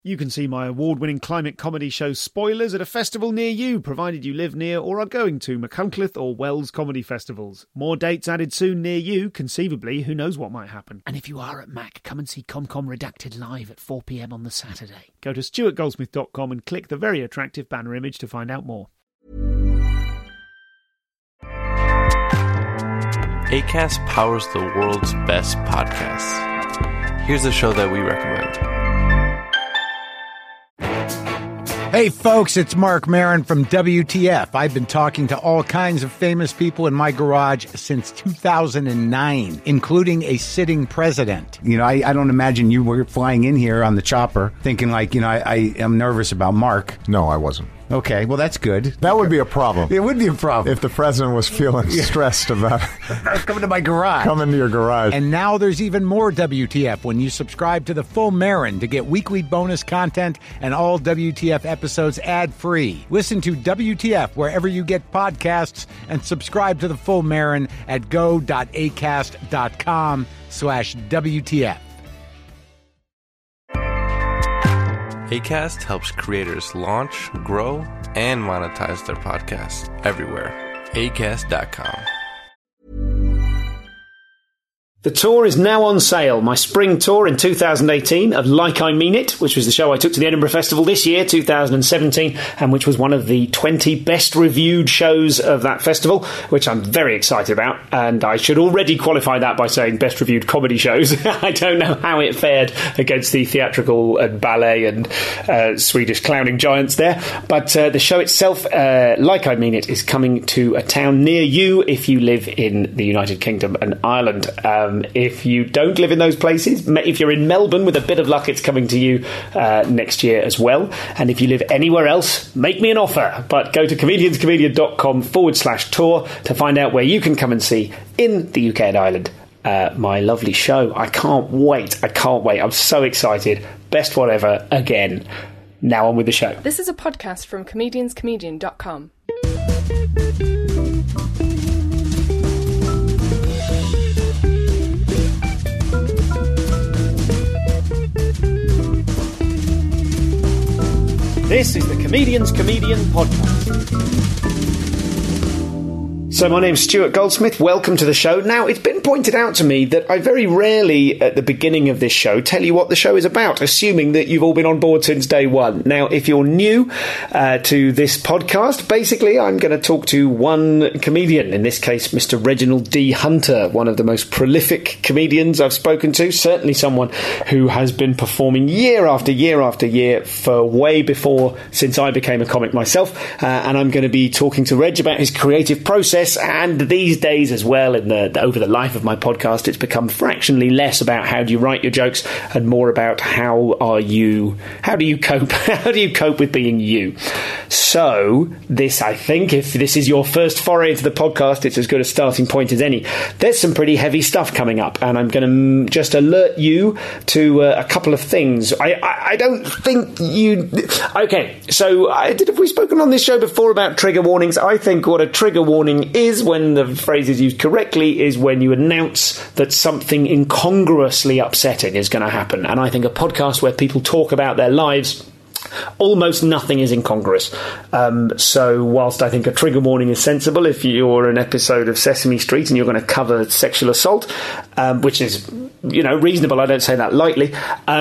You can see my award-winning climate comedy show Spoilers at a festival near you, provided you live near or are going to Machynlleth or Wells comedy festivals. More dates added soon near you, conceivably, who knows what might happen. And if you are at Mac, come and see ComCom Redacted live at 4 p.m. on the Saturday. Go to stuartgoldsmith.com and click the very attractive banner image to find out more. Acast powers the world's best podcasts. Here's a show that we recommend. Hey folks, it's Mark Maron from WTF. I've been talking to all kinds of famous people in my garage since 2009, including a sitting president. You know, I don't imagine you were flying in here on the chopper thinking like, I am nervous about Mark. No, I wasn't. Okay, well, that's good. That would be a problem. It would be a problem. If the president was feeling stressed about coming to my garage. Coming to your garage. And now there's even more WTF when you subscribe to the Full Marin to get weekly bonus content and all WTF episodes ad-free. Listen to WTF wherever you get podcasts and subscribe to the Full Marin at go.acast.com/WTF. Acast helps creators launch, grow, and monetize their podcasts everywhere. Acast.com. The tour is now on sale. My spring tour in 2018 of Like I Mean It, which was the show I took to the Edinburgh Festival this year, 2017, and which was one of the 20 best reviewed shows of that festival, which I'm very excited about. And I should already qualify that by saying best reviewed comedy shows. I don't know how it fared against the theatrical and ballet and Swedish clowning giants there. But the show itself, Like I Mean It, is coming to a town near you if you live in the United Kingdom and Ireland. If you don't live in those places, if you're in Melbourne, with a bit of luck, it's coming to you next year as well. And if you live anywhere else, make me an offer. But go to comedianscomedian.com/tour to find out where you can come and see in the UK and Ireland my lovely show. I can't wait. I'm so excited. Best one ever again. Now on with the show. This is a podcast from comedianscomedian.com. This is the Comedian's Comedian podcast. So my name's Stuart Goldsmith. Welcome to the show. Now, it's been pointed out to me that I very rarely, at the beginning of this show, tell you what the show is about, assuming that you've all been on board since day one. Now, if you're new to this podcast, basically I'm going to talk to one comedian, in this case, Mr. Reginald D. Hunter, one of the most prolific comedians I've spoken to, certainly someone who has been performing year after year after year for way before, since I became a comic myself, and I'm going to be talking to Reg about his creative process. And these days as well, over the life of my podcast, it's become fractionally less about how do you write your jokes and more about how do you cope? How do you cope with being you? So this, I think, if this is your first foray into the podcast, it's as good a starting point as any. There's some pretty heavy stuff coming up, and I'm going to just alert you to a couple of things. I don't think you... Okay, so have we spoken on this show before about trigger warnings? I think what a trigger warning is, when the phrase is used correctly, is when you announce that something incongruously upsetting is going to happen. And I think a podcast where people talk about their lives, almost nothing is incongruous. So whilst I think a trigger warning is sensible if you're an episode of Sesame Street and you're going to cover sexual assault, which is, reasonable, I don't say that lightly,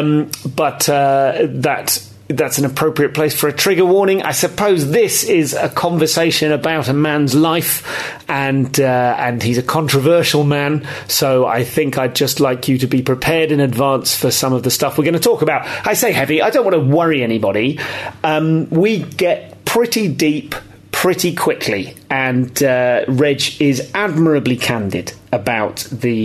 but that's an appropriate place for a trigger warning. I suppose this is a conversation about a man's life, and he's a controversial man, so I think I'd just like you to be prepared in advance for some of the stuff we're going to talk about. I say heavy, I don't want to worry anybody. We get pretty deep pretty quickly, and Reg is admirably candid about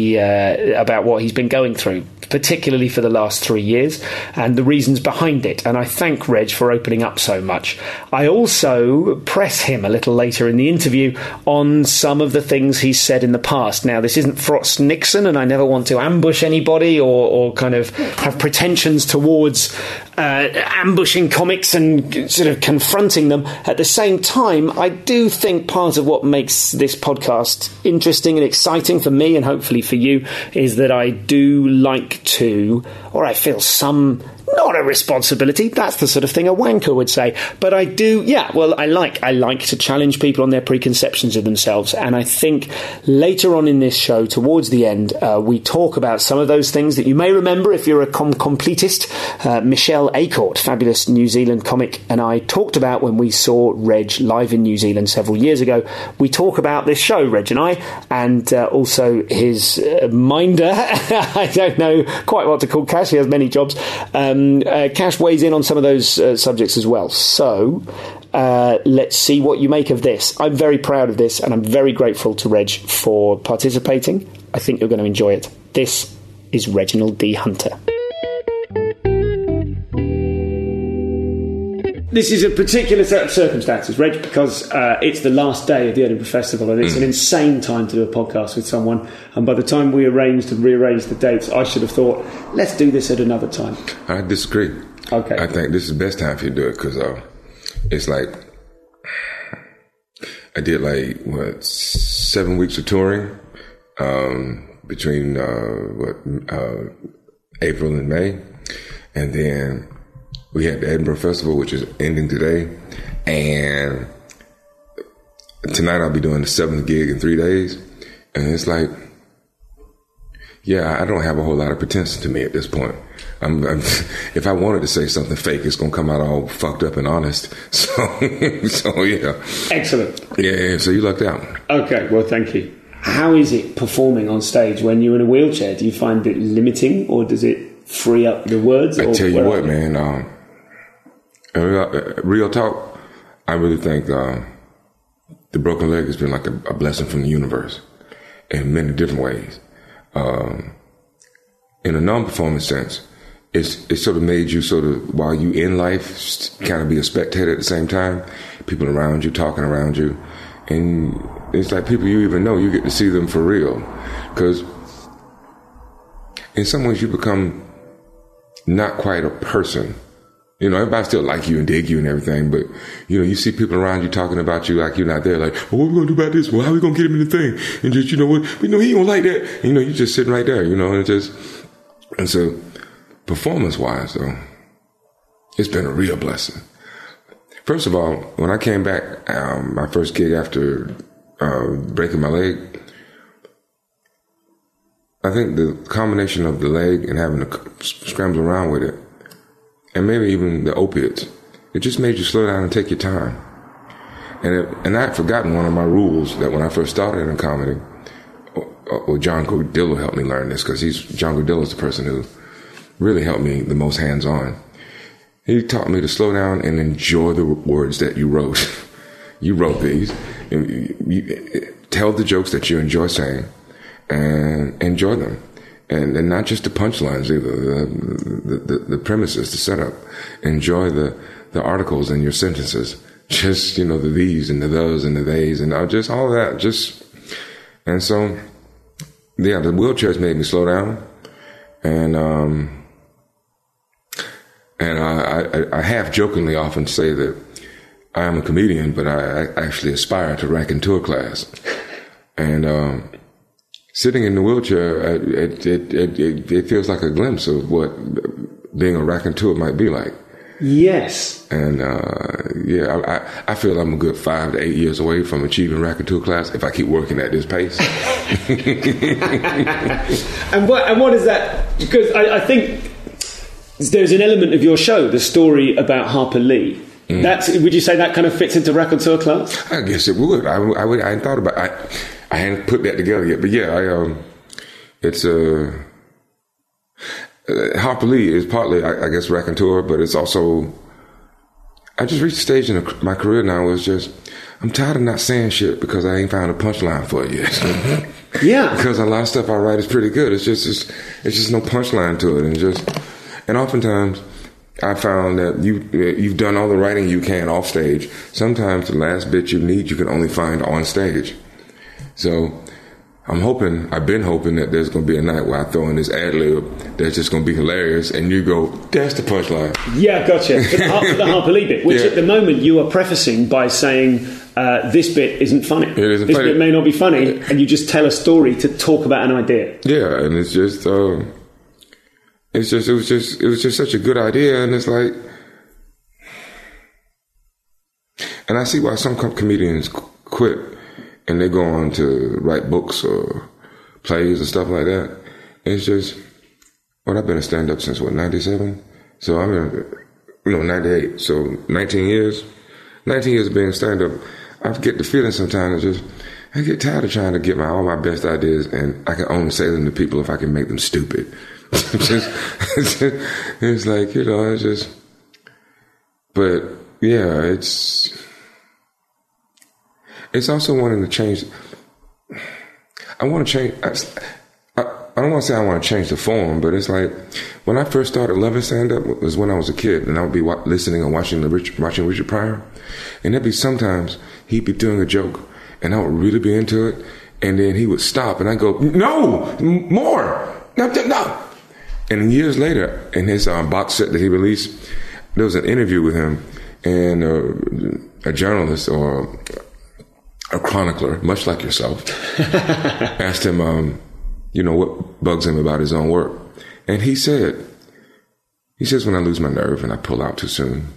what he's been going through, particularly for the last 3 years, and the reasons behind it. And I thank Reg for opening up so much. I also press him a little later in the interview on some of the things he's said in the past. Now, this isn't Frost Nixon, and I never want to ambush anybody or kind of have pretensions towards ambushing comics and sort of confronting them. At the same time, I do think part of what makes this podcast interesting and exciting for me, and hopefully for you, is that I do like to, or I feel some not a responsibility. That's the sort of thing a wanker would say. But I do, I like to challenge people on their preconceptions of themselves. And I think later on in this show, towards the end, we talk about some of those things that you may remember if you're a completist. Michelle Acourt, fabulous New Zealand comic, and I talked about when we saw Reg live in New Zealand several years ago. We talk about this show, Reg and I, and also his minder. I don't know quite what to call Cash. He has many jobs. Cash weighs in on some of those subjects as well. So let's see what you make of this. I'm very proud of this, and I'm very grateful to Reg for participating. I think you're going to enjoy it. This is Reginald D. Hunter. This is a particular set of circumstances, Reg, because it's the last day of the Edinburgh Festival, and it's an insane time to do a podcast with someone. And by the time we rearranged the dates, I should have thought, let's do this at another time. I disagree. Okay. I think this is the best time for you to do it, because it's like I did 7 weeks of touring between April and May, and then we had the Edinburgh Festival, which is ending today, and tonight I'll be doing the 7th gig in 3 days, and it's like, I don't have a whole lot of pretense to me at this point. If I wanted to say something fake, it's going to come out all fucked up and honest. So yeah. Excellent. Yeah, so you lucked out. Okay, well, thank you. How is it performing on stage when you're in a wheelchair? Do you find it limiting, or does it free up the words? I tell you what, man, real talk, I really think the broken leg has been like a blessing from the universe in many different ways. In a non-performance sense, it's sort of made you sort of, while you in life, kind of be a spectator at the same time. People around you, talking around you. And it's like people you even know, you get to see them for real. Because in some ways you become not quite a person. You know, everybody still like you and dig you and everything, but, you know, you see people around you talking about you like you're not there, like, well, what are we going to do about this? Well, how are we going to get him in the thing? And just, you know what, he don't like that. And, you know, you're just sitting right there, you know, and so performance-wise, though, it's been a real blessing. First of all, when I came back, my first gig after breaking my leg, I think the combination of the leg and having to scramble around with it, and maybe even the opiates, it just made you slow down and take your time. And I had forgotten one of my rules that when I first started in comedy, or John Cordillo helped me learn this, because John Cordillo is the person who really helped me the most hands-on. He taught me to slow down and enjoy the words that you wrote. You wrote these. You tell the jokes that you enjoy saying and enjoy them. And not just the punchlines either, the premises, the setup. Enjoy the articles and your sentences. Just, you know, the these and the those and the theys and just all that. And so, yeah, the wheelchairs made me slow down. And I half jokingly often say that I am a comedian, but I actually aspire to raconteur class. And sitting in the wheelchair, it feels like a glimpse of what being a raconteur might be like. Yes. And I feel I'm a good 5 to 8 years away from achieving raconteur class if I keep working at this pace. And what is that? Because I think there's an element of your show, the story about Harper Lee. Would you say that kind of fits into raconteur class? I guess it would. I hadn't thought about it. I hadn't put that together yet, but yeah, it's Harper Lee is partly, I guess, raconteur, but it's also, I just reached a stage in my career now where it's just, I'm tired of not saying shit because I ain't found a punchline for it yet. Yeah. Because a lot of stuff I write is pretty good. It's just no punchline to it, and oftentimes I found that you've done all the writing you can off stage. Sometimes the last bit you need, you can only find on stage. So I've been hoping that there's going to be a night where I throw in this ad-lib that's just going to be hilarious, and you go, that's the punchline. Yeah, gotcha. For the Harper Lee bit, which at the moment you are prefacing by saying, this bit isn't funny. It isn't funny. This bit may not be funny, and you just tell a story to talk about an idea. Yeah, and it's just, it was just such a good idea, and it's like, and I see why some comedians quit and they go on to write books or plays and stuff like that. It's just, well, I've been a stand-up since, 97? So I'm in, 98. So 19 years of being stand-up. I get the feeling sometimes I get tired of trying to get all my best ideas, and I can only say them to people if I can make them stupid. It's like, it's just, but yeah, it's also wanting to change. I want to change. I don't want to say I want to change the form, but it's like when I first started loving stand-up was when I was a kid, and I would be listening and watching Richard Pryor, and there'd be sometimes he'd be doing a joke, and I would really be into it, and then he would stop, and I'd go, no, more, no. And years later, in his box set that he released, there was an interview with him, and a journalist or a chronicler, much like yourself, asked him, what bugs him about his own work. And he says, when I lose my nerve and I pull out too soon,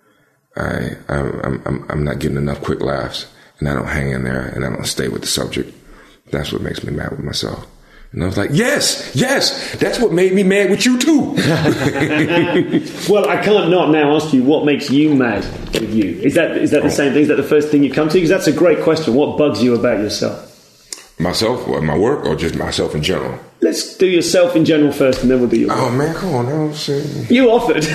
I'm not getting enough quick laughs, and I don't hang in there, and I don't stay with the subject. That's what makes me mad with myself. And I was like, yes, that's what made me mad with you too. Well, I can't not now ask you what makes you mad with you. Is that the same thing? Is that the first thing you come to? Because that's a great question. What bugs you about yourself? Myself, or my work, or just myself in general? Let's do yourself in general first, and then we'll do your work. Oh man, come on now. You offered.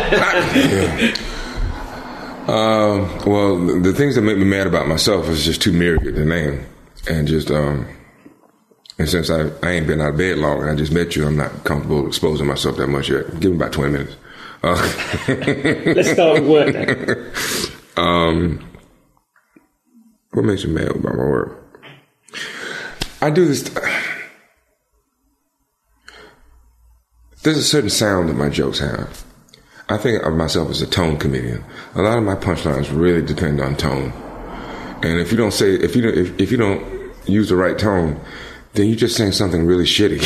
Well, the things that make me mad about myself is just too myriad to name, and just and since I ain't been out of bed long and I just met you, I'm not comfortable exposing myself that much yet. Give me about 20 minutes. Let's start with work then. What makes you mad about my work? I do this. There's a certain sound that my jokes have. I think of myself as a tone comedian. A lot of my punchlines really depend on tone. And if you don't use the right tone, then you just saying something really shitty.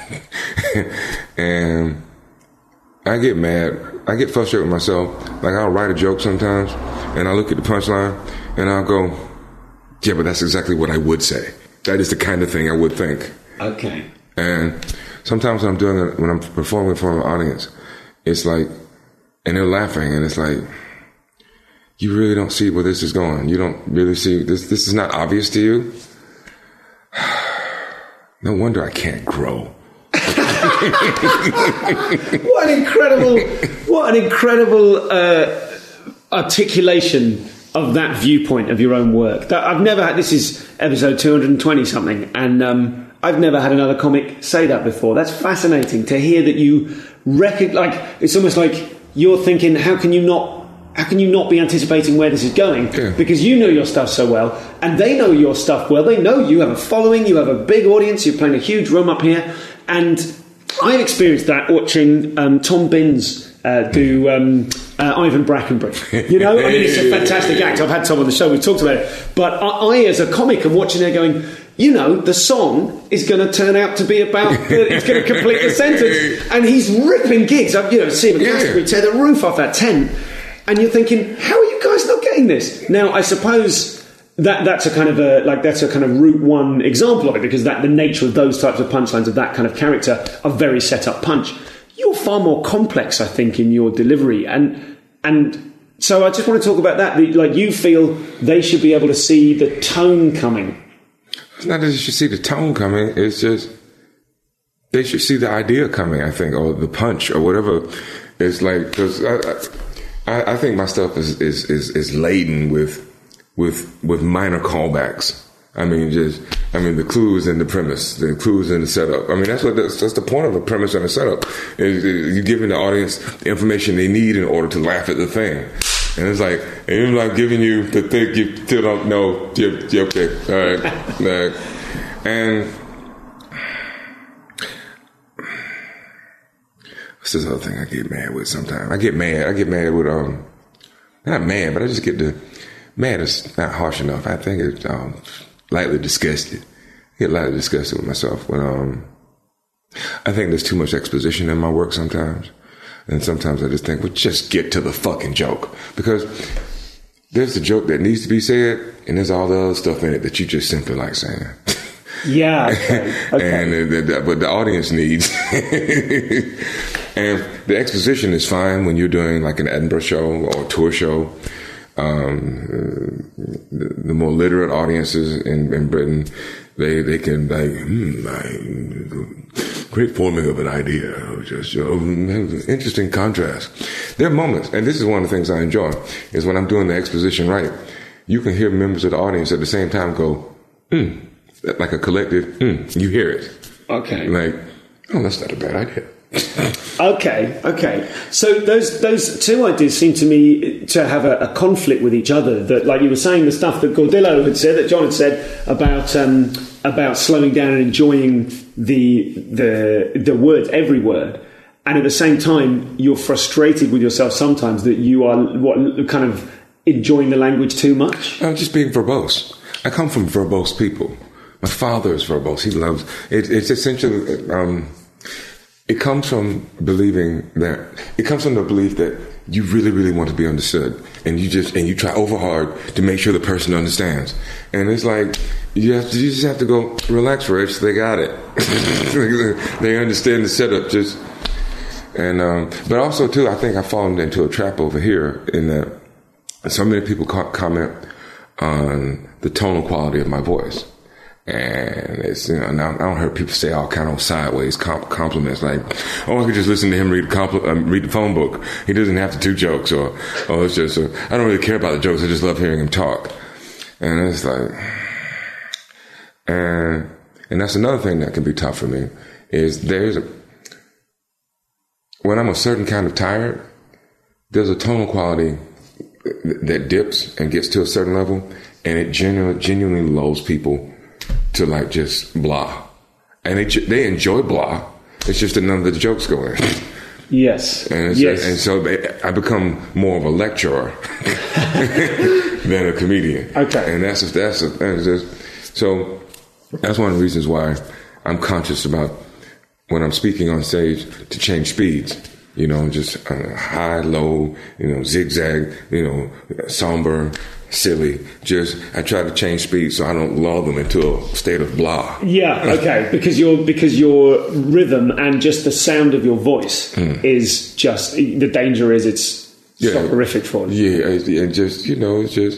And I get mad. I get frustrated with myself. Like, I'll write a joke sometimes, and I look at the punchline, and I'll go, yeah, but that's exactly what I would say. That is the kind of thing I would think. Okay. And sometimes when I'm doing it, when I'm performing in front of an audience, it's like, and they're laughing, and it's like, you really don't see where this is going. You don't really see this. This is not obvious to you. No wonder I can't grow. What an incredible articulation of that viewpoint of your own work. I've never had. This is episode 220 something, and I've never had another comic say that before. That's fascinating to hear that you reckon. Like, it's almost like you're thinking, how can you not be anticipating where this is going? Yeah. Because you know your stuff so well, and they know your stuff well. They know you have a following, you have a big audience, you're playing a huge room up here. And I've experienced that watching Tom Binns do Ivan Brackenbury. You know, I mean, it's a fantastic act. I've had Tom on the show, we've talked about it. But I as a comic, am watching there going, you know, the song is going to turn out to be about, it's going to complete the sentence. And he's ripping gigs. I've, seen him at Glastonbury tear the roof off that tent. And you're thinking, how are you guys not getting this? Now, I suppose that's a kind of route one example of it, because the nature of those types of punchlines of that kind of character are very set up punch. You're far more complex, I think, in your delivery, and so I just want to talk about that. Like, you feel they should be able to see the tone coming. It's not that they should see the tone coming. It's just they should see the idea coming, I think, or the punch or whatever. It's like, because I think my stuff is laden with minor callbacks. I mean, the clues in the premise, the clues in the setup. I mean, that's the point of a premise and a setup. Is you're giving the audience the information they need in order to laugh at the thing. And it's like, even like giving you the thing you still don't know. Yeah, okay, all right. And what's this other thing I get mad with sometimes? I get mad with not mad, but I just get mad is not harsh enough. I think it's lightly disgusted. I get lightly disgusted with myself when I think there's too much exposition in my work sometimes. And sometimes I just think, well, just get to the fucking joke. Because there's the joke that needs to be said, and there's all the other stuff in it that you just simply like saying. Yeah. Okay. But the audience needs. And the exposition is fine when you're doing like an Edinburgh show or a tour show. The more literate audiences in Britain, they can great forming of an idea, just interesting contrast. There are moments, and this is one of the things I enjoy, is when I'm doing the exposition right, you can hear members of the audience at the same time go, like a collective, you hear it. Okay. Like, oh, that's not a bad idea. Okay. So those two ideas seem to me to have a conflict with each other. That, like you were saying, the stuff that Gordillo had said, that John had said about slowing down and enjoying the words, every word, and at the same time you're frustrated with yourself sometimes that you are kind of enjoying the language too much. I'm just being verbose. I come from verbose people. My father is verbose. He loves it. It's essentially. It comes from the belief that you really, really want to be understood, and you try over hard to make sure the person understands. And it's like you just have to go relax, Rich. They got it. They understand the setup. But also too, I think I've fallen into a trap over here in that so many people comment on the tonal quality of my voice. And it's, now I don't hear people say all kind of sideways compliments like, oh, I could just listen to him read the phone book. He doesn't have to do jokes, or it's just, I don't really care about the jokes. I just love hearing him talk. And it's like, and that's another thing that can be tough for me is when I'm a certain kind of tired, there's a tonal quality that dips and gets to a certain level, and it genuinely lulls people to like just blah, and they enjoy blah. It's just that none of the jokes go in. Yes, and so I become more of a lecturer than a comedian. Okay, and so that's one of the reasons why I'm conscious about when I'm speaking on stage to change speeds. Just high, low, zigzag, somber, silly. I try to change speed so I don't lull them into a state of blah. Yeah, okay, because your rhythm and just the sound of your voice is just, the danger is it's soporific for them. Yeah, and just it's just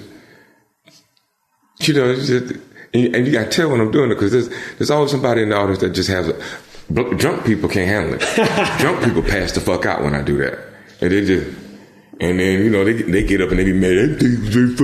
and you got to tell when I'm doing it, because there's always somebody in the audience that just has drunk people can't handle it. Drunk people pass the fuck out when I do that, and they just. And then, they get up and they be mad. That thing was very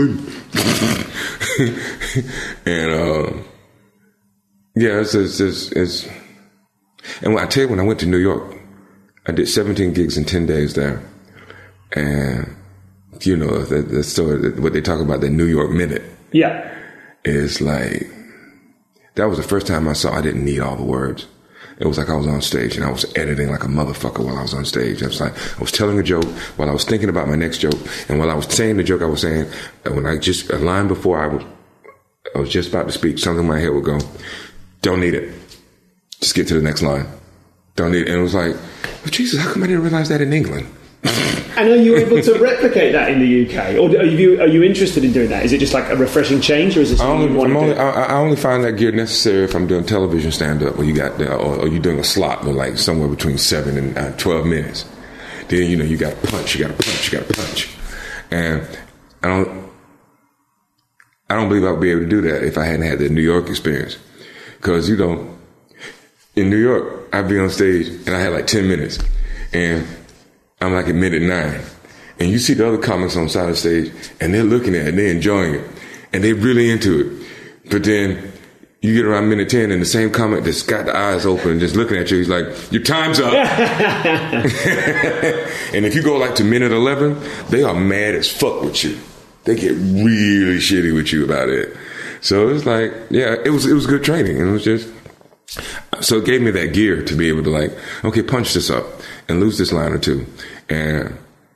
funny. And, it's, and when I tell you, when I went to New York, I did 17 gigs in 10 days there. And, the story, what they talk about, the New York Minute. Yeah. Is like, that was the first time I didn't need all the words. It was like I was on stage and I was editing like a motherfucker while I was on stage. I was telling a joke while I was thinking about my next joke. And while I was saying the joke I was saying, when a line before I was just about to speak, something in my head would go, don't need it. Just get to the next line. Don't need it. And it was like, oh, Jesus, how come I didn't realize that in England? And are you able to replicate that in the UK? Or are you interested in doing that? Is it just like a refreshing change, or is it something you want to do? I only find that gear necessary if I'm doing television stand-up, where you got or you're doing a slot with like somewhere between 7 and 12 minutes. Then, you got to punch, you got to punch. And I don't believe I'd be able to do that if I hadn't had the New York experience. Because, in New York, I'd be on stage and I had like 10 minutes. And I'm like at minute 9. And you see the other comics on the side of the stage, and they're looking at it, and they're enjoying it, and they're really into it. But then you get around minute 10, and the same comic that's got the eyes open and just looking at you, he's like, your time's up. And if you go like to minute 11, they are mad as fuck with you. They get really shitty with you about it. So it's like, yeah, it was good training. And it was just, so it gave me that gear to be able to like, okay, punch this up and lose this line or two. And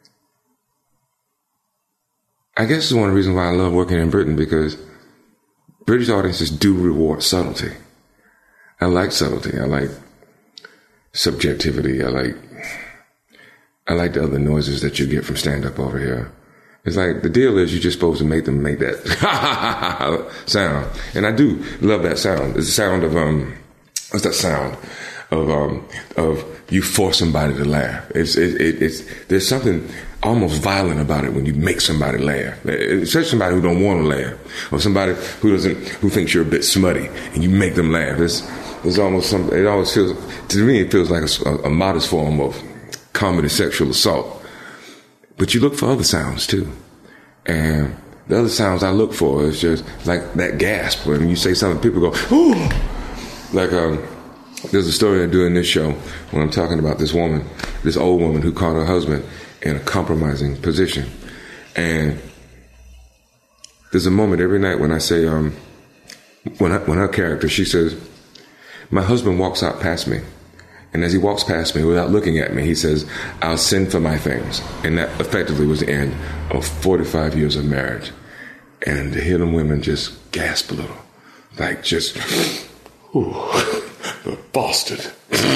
I guess it's one of the reasons why I love working in Britain, because British audiences do reward subtlety. I like subtlety. I like subjectivity. I like the other noises that you get from stand-up over here. It's like, the deal is you're just supposed to make them make that sound. And I do love that sound. It's the sound of, what's that sound? Of you force somebody to laugh. There's something almost violent about it when you make somebody laugh. Especially somebody who don't want to laugh. Or somebody who thinks you're a bit smutty and you make them laugh. There's almost something, it always feels, to me, it feels like a modest form of comedy sexual assault. But you look for other sounds too. And the other sounds I look for is just like that gasp. When you say something, people go, ooh! Like, there's a story I do in this show when I'm talking about this woman, this old woman who caught her husband in a compromising position. And there's a moment every night when I say, when her character, she says, my husband walks out past me. And as he walks past me without looking at me, he says, I'll send for my things. And that effectively was the end of 45 years of marriage. And to hear them women just gasp a little, like just, ooh, the bastard.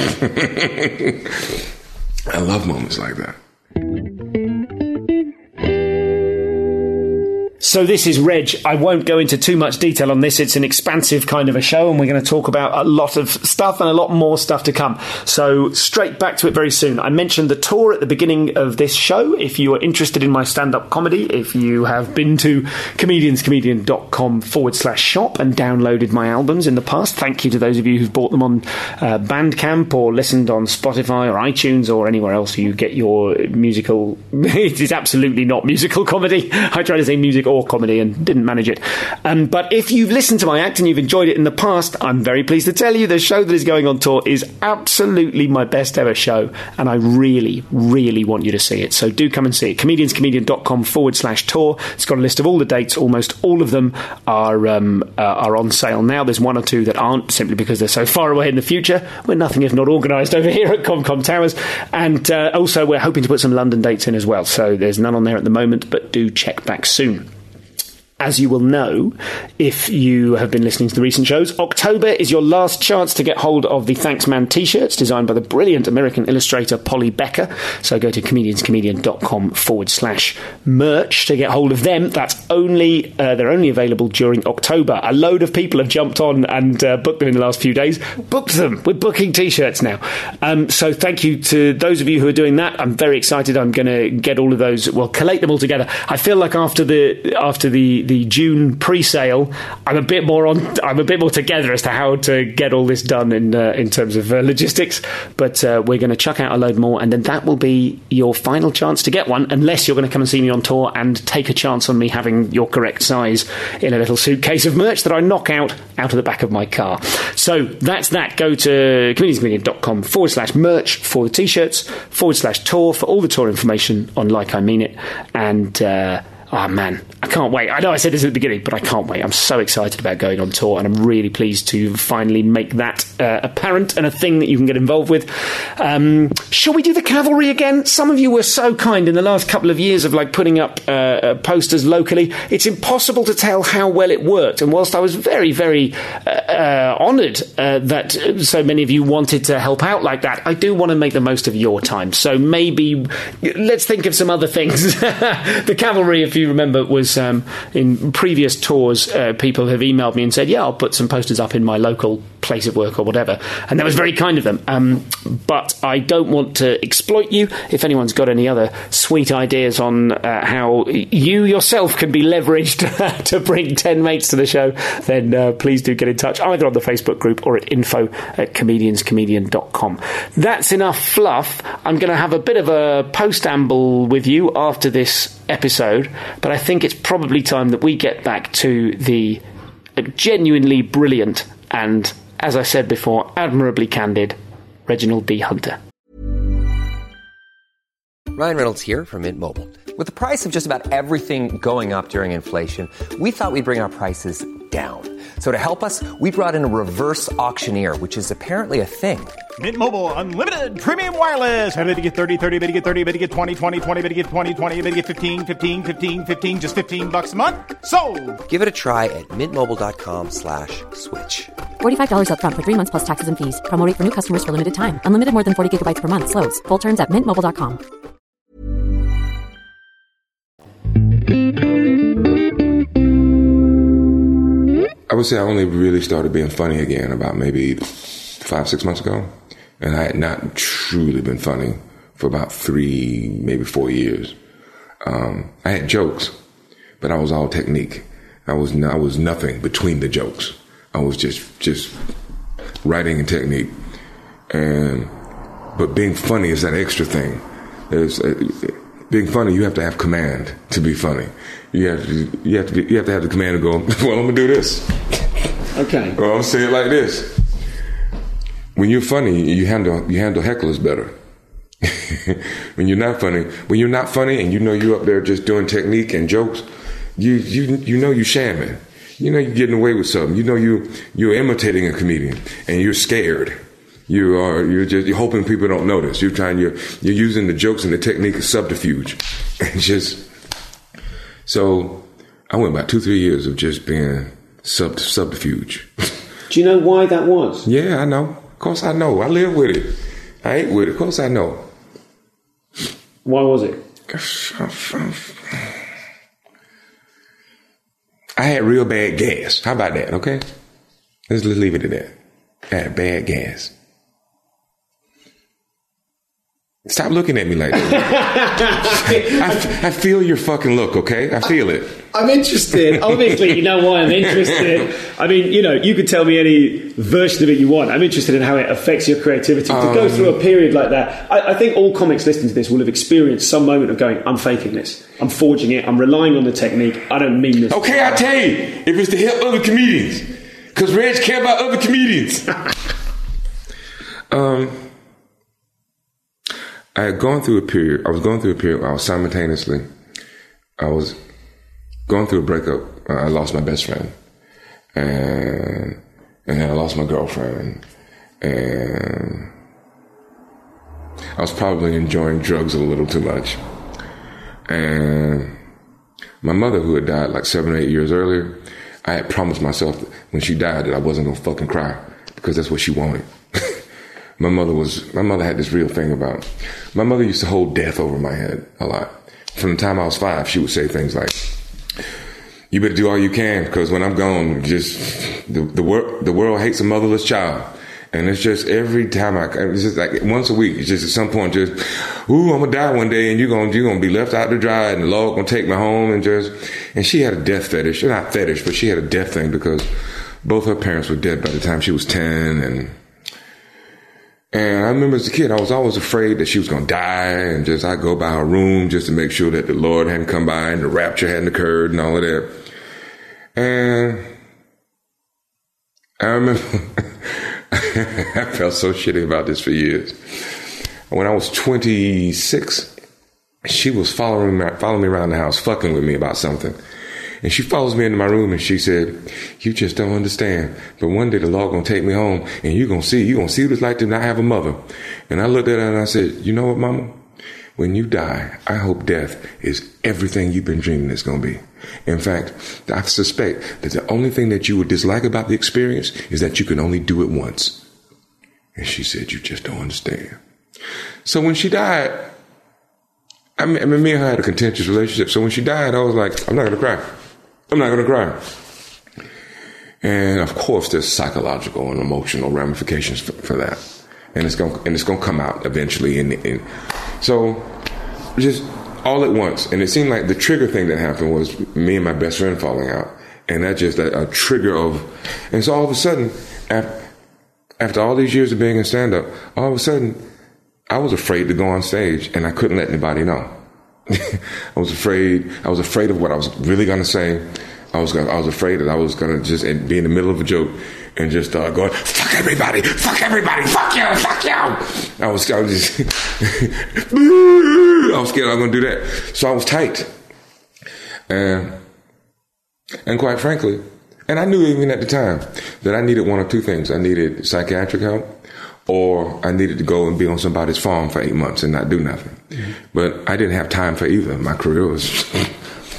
I love moments like that. So this is Reg. I won't go into too much detail on this. It's an expansive kind of a show, and we're going to talk about a lot of stuff and a lot more stuff to come. So straight back to it very soon. I mentioned the tour at the beginning of this show. If you are interested in my stand-up comedy, if you have been to comedianscomedian.com/shop and downloaded my albums in the past, thank you to those of you who've bought them on Bandcamp or listened on Spotify or iTunes or anywhere else you get your musical... It is absolutely not musical comedy. I try to say music or comedy and didn't manage it. But if you've listened to my act and you've enjoyed it in the past, I'm very pleased to tell you the show that is going on tour is absolutely my best ever show, and I really, really want you to see it. So do come and see it. comedianscomedian.com/tour. It's got a list of all the dates. Almost all of them are on sale now. There's one or two that aren't, simply because they're so far away in the future. We're nothing if not organised over here at ComCom Towers. And also we're hoping to put some London dates in as well. So there's none on there at the moment, but do check back soon. As you will know, if you have been listening to the recent shows, October is your last chance to get hold of the Thanks Man t-shirts designed by the brilliant American illustrator Polly Becker. So go to comedianscomedian.com/merch to get hold of them. That's only, they're only available during October. A load of people have jumped on and booked them in the last few days. Booked them. We're booking t-shirts now. So thank you to those of you who are doing that. I'm very excited. I'm going to get all of those, well, collate them all together. I feel like after the June pre-sale, I'm a bit more together as to how to get all this done in terms of logistics. But we're going to chuck out a load more, and then that will be your final chance to get one, unless you're going to come and see me on tour and take a chance on me having your correct size in a little suitcase of merch that I knock out of the back of my car. So that's that. Go to comedianscomedian.com/merch for the t-shirts, /tour for all the tour information on Like I Mean It, and oh man, I can't wait. I know I said this at the beginning, but I can't wait. I'm so excited about going on tour, and I'm really pleased to finally make that apparent and a thing that you can get involved with. Shall we do the cavalry again? Some of you were so kind in the last couple of years of like putting up posters locally. It's impossible to tell how well it worked, and whilst I was very, very honoured that so many of you wanted to help out like that, I do want to make the most of your time. So maybe let's think of some other things. The cavalry, if you remember, was in previous tours, people have emailed me and said, yeah, I'll put some posters up in my local place of work or whatever, and that was very kind of them. But I don't want to exploit you. If anyone's got any other sweet ideas on how you yourself can be leveraged to bring 10 mates to the show, then please do get in touch, either on the Facebook group or at info@comedianscomedian.com. That's enough fluff. I'm going to have a bit of a post-amble with you after this episode, but I think it's probably time that we get back to the genuinely brilliant and, as I said before, admirably candid Reginald D. Hunter. Ryan Reynolds here from Mint Mobile. With the price of just about everything going up during inflation, we thought we'd bring our prices down. So to help us, we brought in a reverse auctioneer, which is apparently a thing. Mint Mobile Unlimited Premium Wireless. How to get 30, 30, bit to get 30, bit to get 20, 20, 20, bit to get 20, 20, bit to get 15, 15, 15, 15, just $15 a month? Sold! Give it a try at mintmobile.com/switch. $45 up front for 3 months plus taxes and fees. Promo rate for new customers for limited time. Unlimited more than 40 gigabytes per month. Slows full terms at mintmobile.com. I would say I only really started being funny again about maybe 5-6 months ago. And I had not truly been funny for about 3, maybe 4 years. I had jokes, but I was all technique. I was nothing between the jokes. I was just writing and technique. But being funny is that extra thing. Being funny, you have to have command to be funny. You have to have the command to go, well, I'm gonna do this. Okay. Or I'm gonna say it like this. When you're funny, you handle hecklers better. When you're not funny and you know you're up there just doing technique and jokes, you know you're shamming. You know you're getting away with something. You know you're imitating a comedian and you're scared. You're hoping people don't notice. You're using the jokes and the technique of subterfuge. And so I went about 2-3 years of just being subterfuge. Do you know why that was? Yeah, I know. Of course I know. I live with it. I ate with it. Of course I know. Why was it? I had real bad gas. How about that, okay? Let's leave it at that. I had bad gas. Stop looking at me like that. I feel your fucking look, okay? I feel it. I'm interested. Obviously, you know why I'm interested. I mean, you could tell me any version of it you want. I'm interested in how it affects your creativity. To go through a period like that, I think all comics listening to this will have experienced some moment of going, I'm faking this. I'm forging it. I'm relying on the technique. I don't mean this. Okay, I tell you, if it's to help other comedians. Because Reg care about other comedians. I was going through a period where I was simultaneously, I was going through a breakup. I lost my best friend. And then I lost my girlfriend. And I was probably enjoying drugs a little too much. And my mother, who had died like 7 or 8 years earlier, I had promised myself that when she died that I wasn't going to fucking cry because that's what she wanted. My mother had this real thing about, my mother used to hold death over my head a lot. From the time I was 5, she would say things like, you better do all you can because when I'm gone, the world hates a motherless child. And it's just every time it's just like once a week, it's just at some point I'm gonna die one day and you're gonna be left out to dry and the Lord gonna take me home and she had a death fetish. Not fetish, but she had a death thing because both her parents were dead by the time she was 10 and I remember as a kid, I was always afraid that she was going to die and I'd go by her room just to make sure that the Lord hadn't come by and the rapture hadn't occurred and all of that. And I remember I felt so shitty about this for years. When I was 26, she was following me around the house, fucking with me about something. And she follows me into my room and she said, you just don't understand. But one day the Lord gonna take me home and you're gonna see what it's like to not have a mother. And I looked at her and I said, you know what, Mama? When you die, I hope death is everything you've been dreaming it's gonna be. In fact, I suspect that the only thing that you would dislike about the experience is that you can only do it once. And she said, you just don't understand. So when she died, I mean, me and her had a contentious relationship. So when she died, I was like, I'm not gonna cry. I'm not going to cry. And of course, there's psychological and emotional ramifications for that. And it's going to come out eventually. And so just all at once. And it seemed like the trigger thing that happened was me and my best friend falling out. And that just a trigger of, and so all of a sudden, after all these years of being in stand-up, all of a sudden, I was afraid to go on stage and I couldn't let anybody know. I was afraid of what I was really going to say. I was afraid that I was going to just be in the middle of a joke and just start going, fuck everybody, fuck you. I was scared I was going to do that. So I was tight. And quite frankly, and I knew even at the time that I needed one of two things. I needed psychiatric help or I needed to go and be on somebody's farm for 8 months and not do nothing. Mm-hmm. But I didn't have time for either. My career was,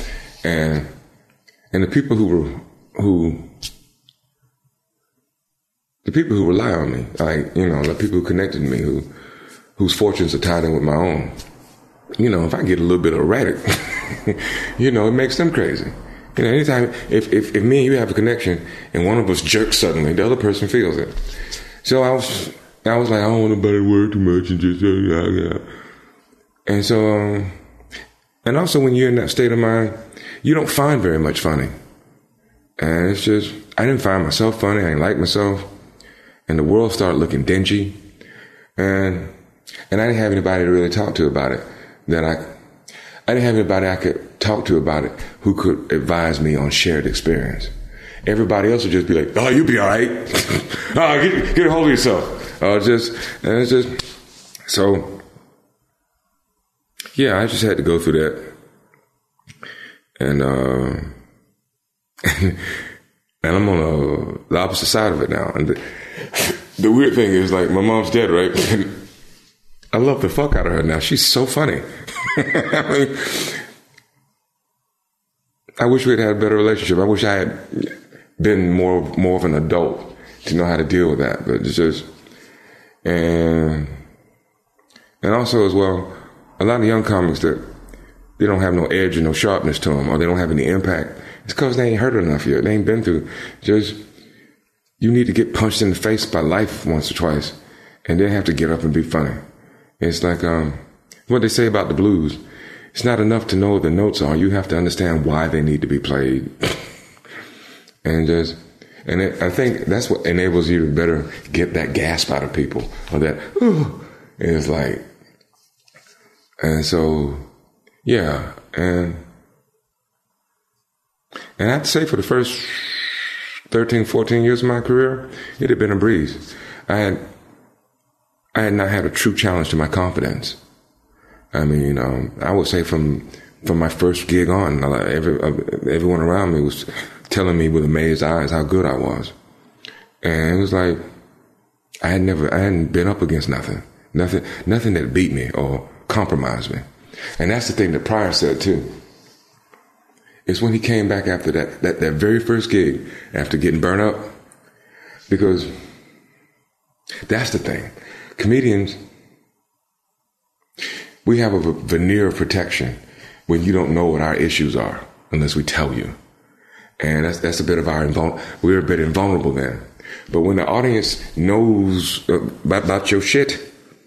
and the people who the people who rely on me, like, you know, the people who connected to me, whose fortunes are tied in with my own. You know, if I get a little bit erratic, you know, it makes them crazy. You know, anytime, if me and you have a connection and one of us jerks suddenly, the other person feels it. So I was like, I don't want nobody to worry too much and just, And so, and also when you're in that state of mind, you don't find very much funny. And it's just, I didn't find myself funny. I didn't like myself. And the world started looking dingy. And I didn't have anybody to really talk to about it. I didn't have anybody I could talk to about it who could advise me on shared experience. Everybody else would just be like, oh, you'll be all right. Oh, get a hold of yourself. So, yeah, I just had to go through that. And and I'm on the opposite side of it now. And the weird thing is, like, my mom's dead, right? I love the fuck out of her now. She's so funny. I mean, I wish we had had a better relationship. I wish I had been more of an adult to know how to deal with that. But it's just, and also as well, a lot of young comics that they don't have no edge and no sharpness to them, or they don't have any impact. It's because they ain't heard enough yet. They ain't been through. Just, you need to get punched in the face by life once or twice, and then have to get up and be funny. It's like what they say about the blues. It's not enough to know what the notes are. You have to understand why they need to be played. I think that's what enables you to better get that gasp out of people, or that, and it's like, and so, yeah, and I have to say, for the first 13, 14 years of my career, it had been a breeze. I had not had a true challenge to my confidence. I mean, I would say from my first gig on, everyone around me was telling me with amazed eyes how good I was. And it was like, I hadn't been up against nothing that beat me or compromised me. And that's the thing that Pryor said too. It's when he came back after that very first gig, after getting burnt up, because that's the thing. Comedians, we have a veneer of protection when you don't know what our issues are unless we tell you. And that's a bit of we're a bit invulnerable then. But when the audience knows about your shit,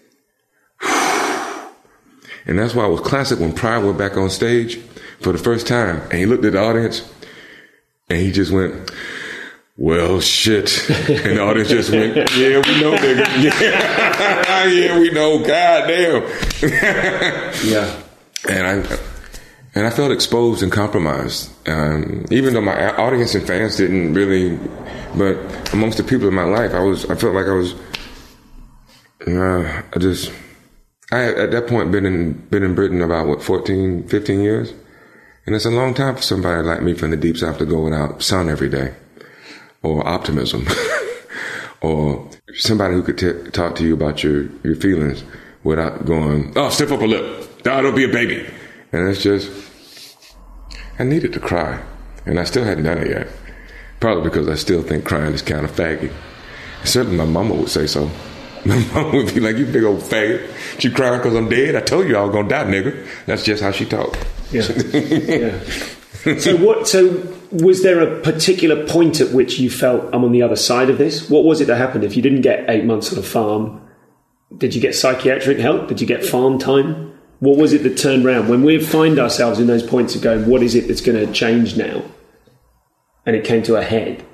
and that's why it was classic when Pryor went back on stage for the first time and he looked at the audience and he just went, well, shit. And the audience just went, yeah, we know, nigga. Yeah, yeah, we know. God damn. Yeah. And I felt exposed and compromised. Even though my audience and fans didn't really, but amongst the people in my life, I felt like I was, I had at that point been in Britain about 14, 15 years. And it's a long time for somebody like me from the deep south to go without sun every day, or optimism, or somebody who could talk to you about your feelings without going, oh, stiff up a lip. Oh, don't be a baby. And it's just, I needed to cry. And I still hadn't done it yet. Probably because I still think crying is kind of faggy. Certainly my mama would say so. My mama would be like, you big old faggot. You crying because I'm dead? I told you I was going to die, nigga. That's just how she talked. Yeah. Yeah. So was there a particular point at which you felt, I'm on the other side of this? What was it that happened? If you didn't get 8 months on a farm, did you get psychiatric help? Did you get farm time? What was it that turned around? When we find ourselves in those points of going, what is it that's going to change now? And it came to a head.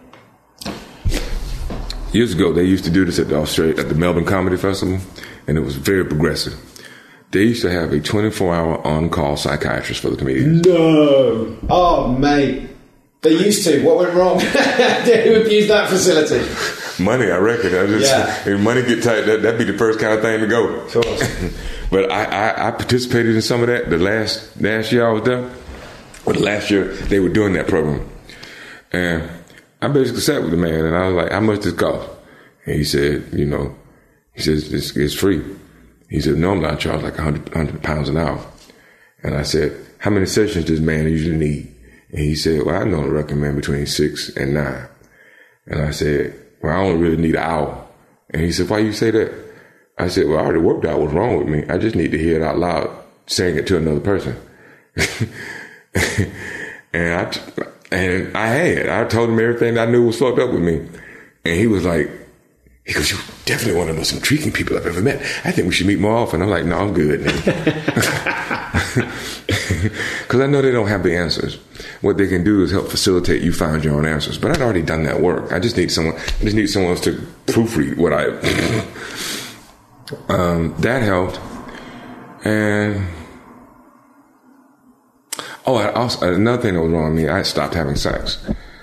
Years ago, they used to do this at the Melbourne Comedy Festival, and it was very progressive. They used to have a 24-hour on-call psychiatrist for the comedians. No. Oh, mate. They used to. What went wrong? Who abused that facility? Money, I reckon. If money get tight, that'd be the first kind of thing to go. Of course. But I participated in some of that. The last year I was there, or the last year they were doing that program. And I basically sat with the man, and I was like, how much does it cost? And he said, he says, it's free. He said, no, I'm not charged like 100 pounds an hour. And I said, how many sessions does man usually need? And he said, well, I normally recommend between 6 and 9. And I said, well, I only really need an hour. And he said, why you say that? I said, well, I already worked out what's wrong with me. I just need to hear it out loud, saying it to another person. and I told him everything I knew was fucked up with me. And he goes, you're definitely one of the most intriguing people I've ever met. I think we should meet more often. I'm like, no, I'm good. Because I know they don't have the answers. What they can do is help facilitate you find your own answers. But I'd already done that work. I just need someone else to proofread what I... that helped. And... another thing that was wrong with me, I stopped having sex.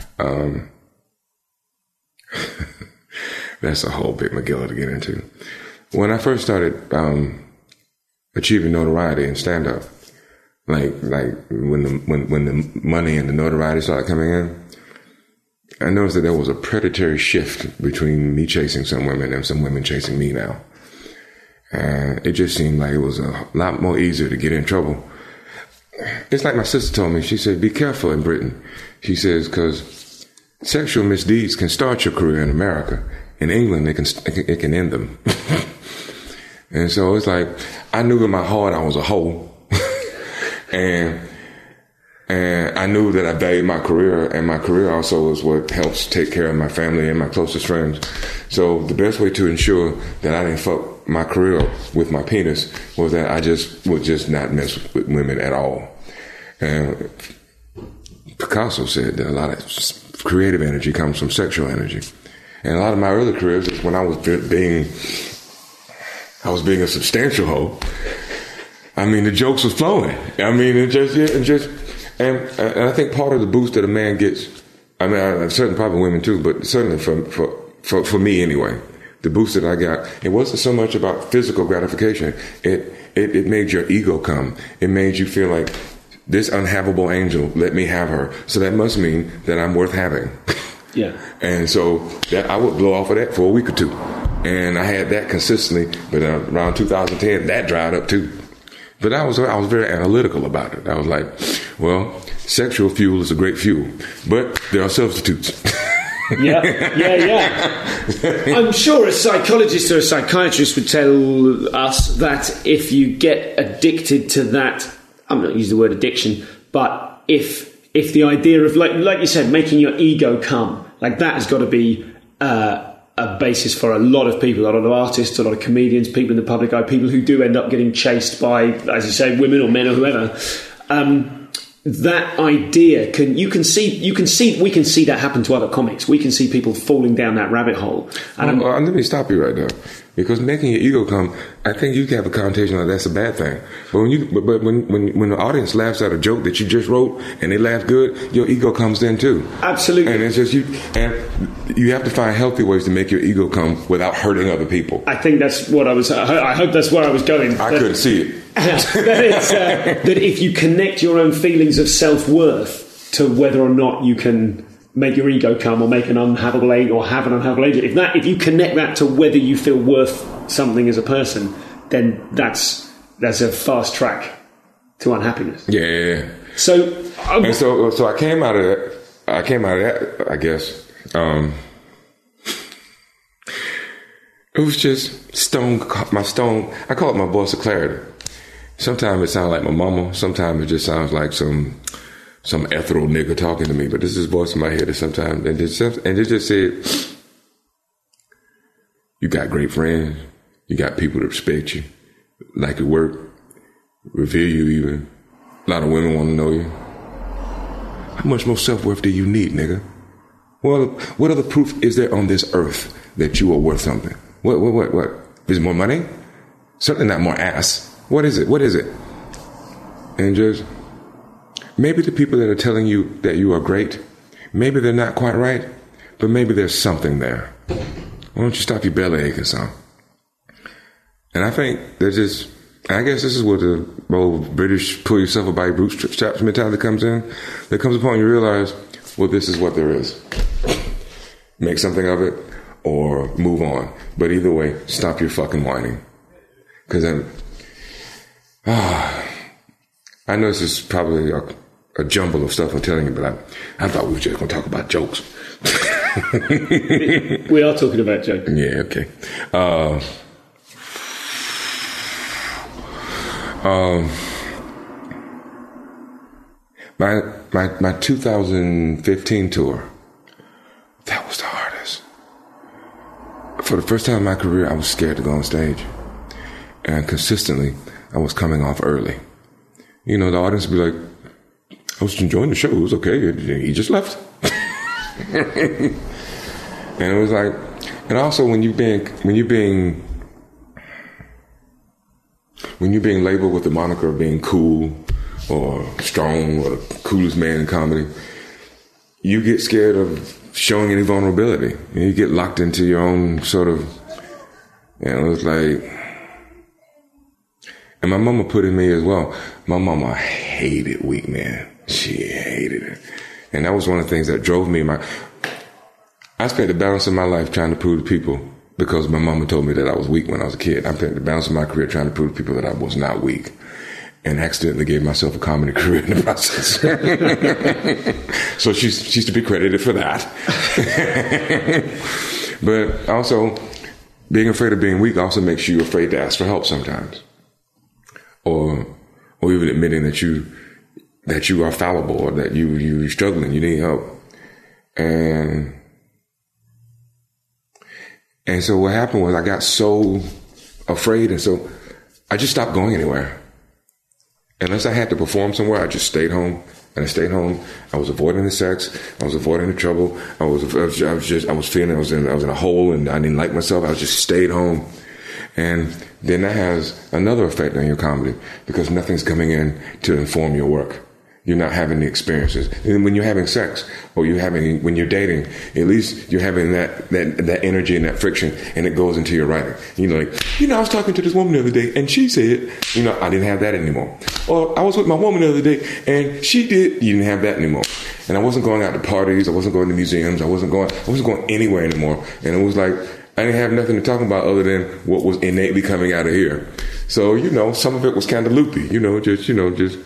That's a whole big McGill to get into. When I first started achieving notoriety in stand-up, like when the money and the notoriety started coming in, I noticed that there was a predatory shift between me chasing some women and some women chasing me now. And it just seemed like it was a lot more easier to get in trouble. It's like my sister told me. She said, be careful in Britain. She says, because sexual misdeeds can start your career in America. In England, it can end them. And so it's like, I knew in my heart I was a hoe. and I knew that I valued my career, and my career also is what helps take care of my family and my closest friends. So the best way to ensure that I didn't fuck my career with my penis was that I would just not mess with women at all. And Picasso said that a lot of creative energy comes from sexual energy. And a lot of my early careers, when I was being a substantial hoe. I mean, the jokes was flowing. I mean, and I think part of the boost that a man gets, I mean, certain probably women too, but certainly for me anyway, the boost that I got, it wasn't so much about physical gratification. It made your ego come. It made you feel like this unhavable angel, let me have her. So that must mean that I'm worth having. Yeah. And so that I would blow off of that for a week or two. And I had that consistently, but around 2010, that dried up too. But I was very analytical about it. I was like, well, sexual fuel is a great fuel, but there are substitutes. Yeah. I'm sure a psychologist or a psychiatrist would tell us that if you get addicted to that, I'm not using the word addiction, but if the idea of, like you said, making your ego come, like that has got to be a basis for a lot of people, a lot of artists, a lot of comedians, people in the public eye, people who do end up getting chased by, as you say, women or men or whoever. That idea we can see that happen to other comics. We can see people falling down that rabbit hole. And let me stop you right there, because making your ego come, I think you can have a connotation like that's a bad thing. But when the audience laughs at a joke that you just wrote and they laugh good, your ego comes in too. Absolutely. And it's just you have to find healthy ways to make your ego come without hurting other people. I think that's what I hope that's where I was going. I couldn't see it. that if you connect your own feelings of self-worth to whether or not you can make your ego come or make an unhavable angel or have an unhavable angel, if you connect that to whether you feel worth something as a person, then that's a fast track to unhappiness. Yeah. So I came out of that. I guess. It was just my stone. I call it my voice of clarity. Sometimes it sounds like my mama. Sometimes it just sounds like some ethereal nigga talking to me. But this is voice in my head sometimes. And it just said, you got great friends. You got people that respect you, like your work, revere you even. A lot of women want to know you. How much more self-worth do you need, nigga? Well, what other proof is there on this earth that you are worth something? What? Is it more money? Certainly not more ass. What is it? And just, maybe the people that are telling you that you are great, maybe they're not quite right, but maybe there's something there. Why don't you stop your belly aching some? And I think I guess this is where the old British pull yourself up by your bootstraps mentality comes in. There comes a point you realize, well, this is what there is. Make something of it or move on. But either way, stop your fucking whining. Because I know this is probably a jumble of stuff I'm telling you, but I thought we were just going to talk about jokes. We are talking about Joe. Yeah, okay. My 2015 tour, that was the hardest. For the first time in my career, I was scared to go on stage. And consistently, I was coming off early. You know, the audience would be like, I was enjoying the show, it was okay, he just left. And it was like, and also when you're being labeled with the moniker of being cool or strong or the coolest man in comedy, you get scared of showing any vulnerability. And you get locked into your own sort of, it was like, and my mama put in me as well. My mama hated weak men. She hated it. And that was one of the things that drove me. I spent the balance of my life trying to prove to people, because my mama told me that I was weak when I was a kid. I spent the balance of my career trying to prove to people that I was not weak, and accidentally gave myself a comedy career in the process. So she's to be credited for that. But also, being afraid of being weak also makes you afraid to ask for help sometimes. Or even admitting that you are fallible, or that you're struggling, you need help. And so what happened was I got so afraid, and so I just stopped going anywhere. Unless I had to perform somewhere, I just stayed home. And I stayed home. I was avoiding the sex. I was avoiding the trouble. I was feeling I was in a hole, and I didn't like myself. I just stayed home. And then that has another effect on your comedy, because nothing's coming in to inform your work. You're not having the experiences. And when you're having sex, or when you're dating, at least you're having that energy and that friction, and it goes into your writing. I was talking to this woman the other day, and she said, I didn't have that anymore. Or I was with my woman the other day, and she did. You didn't have that anymore. And I wasn't going out to parties. I wasn't going to museums. I wasn't going anywhere anymore. And it was like, I didn't have nothing to talk about other than what was innately coming out of here. So, some of it was kind of loopy, just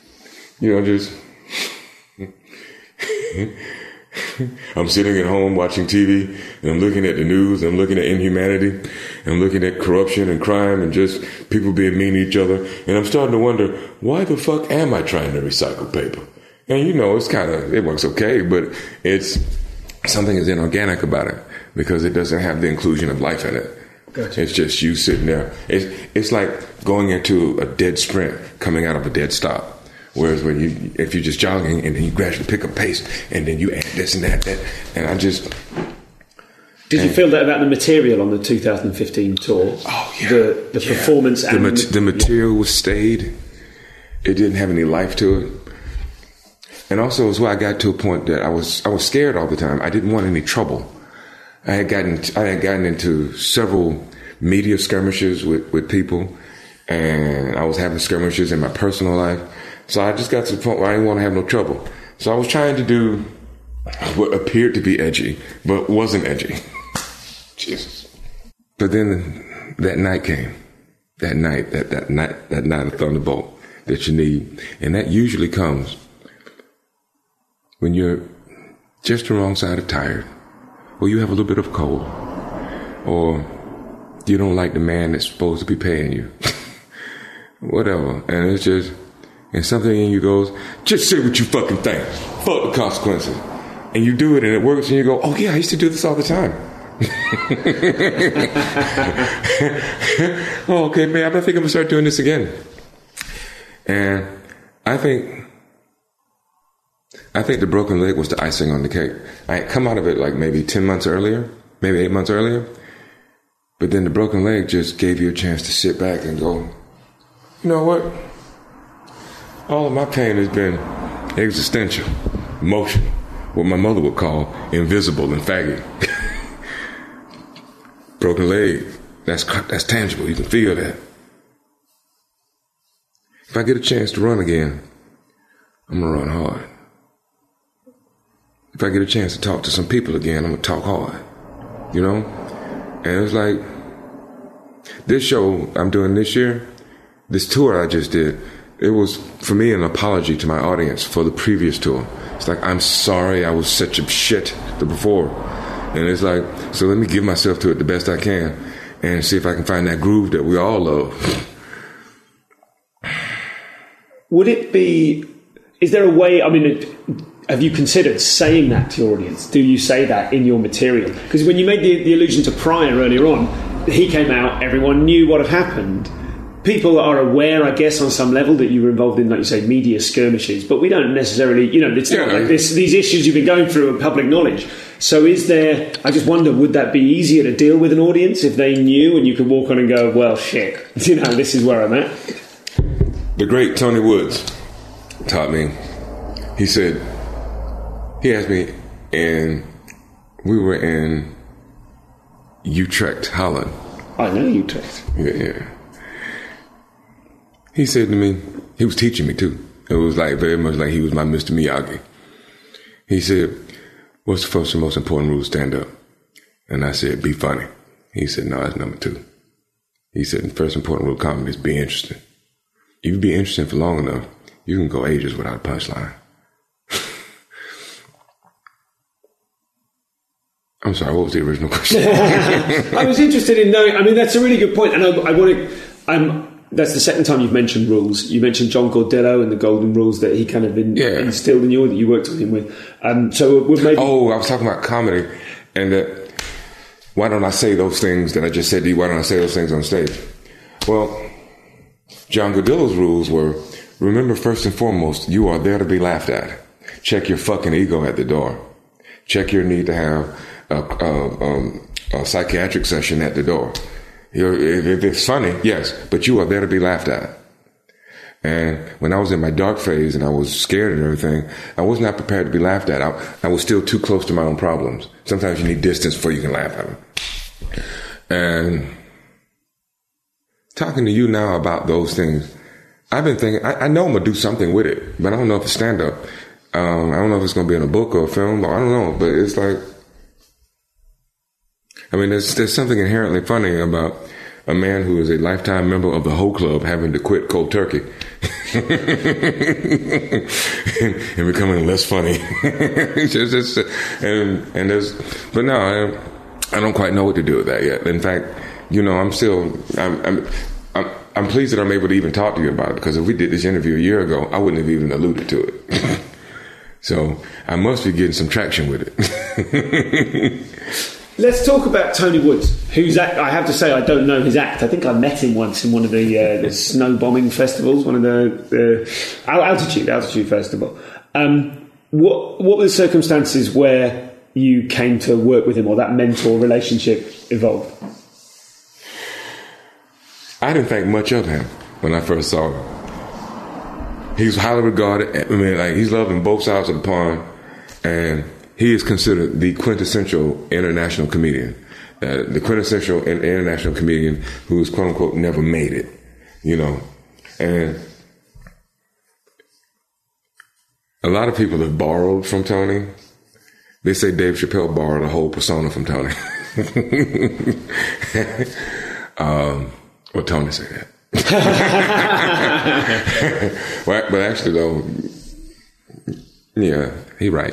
I'm sitting at home watching TV, and I'm looking at the news, I'm looking at inhumanity, and I'm looking at corruption and crime and just people being mean to each other. And I'm starting to wonder, why the fuck am I trying to recycle paper? And it works okay, but something is inorganic about it, because it doesn't have the inclusion of life in it. Gotcha. It's just you sitting there. It's like going into a dead sprint, coming out of a dead stop. Whereas if you're just jogging, and then you gradually pick up pace, and then you add this and that, and I just... Did you feel that about the material on the 2015 tour? Oh, yeah. The performance and... The material was stayed. It didn't have any life to it. And also, as well, I got to a point that I was scared all the time. I didn't want any trouble. I had gotten into several media skirmishes with people, and I was having skirmishes in my personal life. So I just got to the point where I didn't want to have no trouble. So I was trying to do what appeared to be edgy, but wasn't edgy. Jesus. But then that night came. That night of thunderbolt that you need. And that usually comes when you're just the wrong side of tired, or you have a little bit of a cold, or you don't like the man that's supposed to be paying you. Whatever. And it's just... And something in you goes, just say what you fucking think. Fuck the consequences. And you do it, and it works, and you go, oh yeah, I used to do this all the time. Oh, okay, man, I think I'm going to start doing this again. And I think the broken leg was the icing on the cake. I had come out of it like maybe 10 months earlier, maybe 8 months earlier. But then the broken leg just gave you a chance to sit back and go, you know what? All of my pain has been existential, emotional, what my mother would call invisible and faggy. Broken leg, that's tangible. You can feel that. If I get a chance to run again, I'm going to run hard. If I get a chance to talk to some people again, I'm going to talk hard. And it was like, this show I'm doing this year, this tour I just did, it was, for me, an apology to my audience for the previous tour. It's like, I'm sorry I was such a shit before. And it's like, so let me give myself to it the best I can and see if I can find that groove that we all love. Would it be, is there a way, I mean, have you considered saying that to your audience? Do you say that in your material? Because when you made the allusion to Pryor earlier on, he came out, everyone knew what had happened. People are aware, I guess, on some level that you were involved in, like you say, media skirmishes, but we don't necessarily, it's not like these issues you've been going through are public knowledge. So is there, I just wonder, would that be easier to deal with an audience if they knew and you could walk on and go, well, shit, this is where I'm at? The great Tony Woods taught me, he asked me, and we were in Utrecht, Holland. I know Utrecht. Yeah. He said to me, he was teaching me too. It was like very much like he was my Mr. Miyagi. He said, what's the first and most important rule to stand up? And I said, be funny. He said, no, that's number 2. He said, the first important rule of comedy is be interesting. If you be interesting for long enough, you can go ages without a punchline. I'm sorry, what was the original question? I was interested in knowing, I mean, that's a really good point. And I want to, that's the second time you've mentioned rules. You mentioned John Gordillo and the golden rules that he kind of instilled in you, or that you worked with him with. So we'll maybe... Oh, I was talking about comedy, and that why don't I say those things that I just said to you? Why don't I say those things on stage? Well, John Gordillo's rules were, remember first and foremost, you are there to be laughed at. Check your fucking ego at the door. Check your need to have a psychiatric session at the door. If it's funny, yes, but you are there to be laughed at. And when I was in my dark phase and I was scared and everything, I was not prepared to be laughed at. I was still too close to my own problems. Sometimes you need distance before you can laugh at them. And talking to you now about those things, I've been thinking, I know I'm going to do something with it, but I don't know if it's stand-up. I don't know if it's going to be in a book or a film, or I don't know, but it's like, I mean, there's something inherently funny about a man who is a lifetime member of the Ho Club having to quit cold turkey and becoming less funny. But no, I don't quite know what to do with that yet. In fact, I'm pleased that I'm able to even talk to you about it, because if we did this interview a year ago, I wouldn't have even alluded to it. So I must be getting some traction with it. Let's talk about Tony Woods, whose act, I have to say, I don't know his act. I think I met him once in one of the snow bombing festivals, one of the Altitude Festival. What were the circumstances where you came to work with him, or that mentor relationship evolved? I didn't think much of him when I first saw him. He's highly regarded. I mean, like, he's loved on both sides of the pond, and he is considered the quintessential international comedian, the quintessential international comedian who is, quote unquote, never made it, And a lot of people have borrowed from Tony. They say Dave Chappelle borrowed a whole persona from Tony. Well, Tony said that. But actually, though, yeah, he right.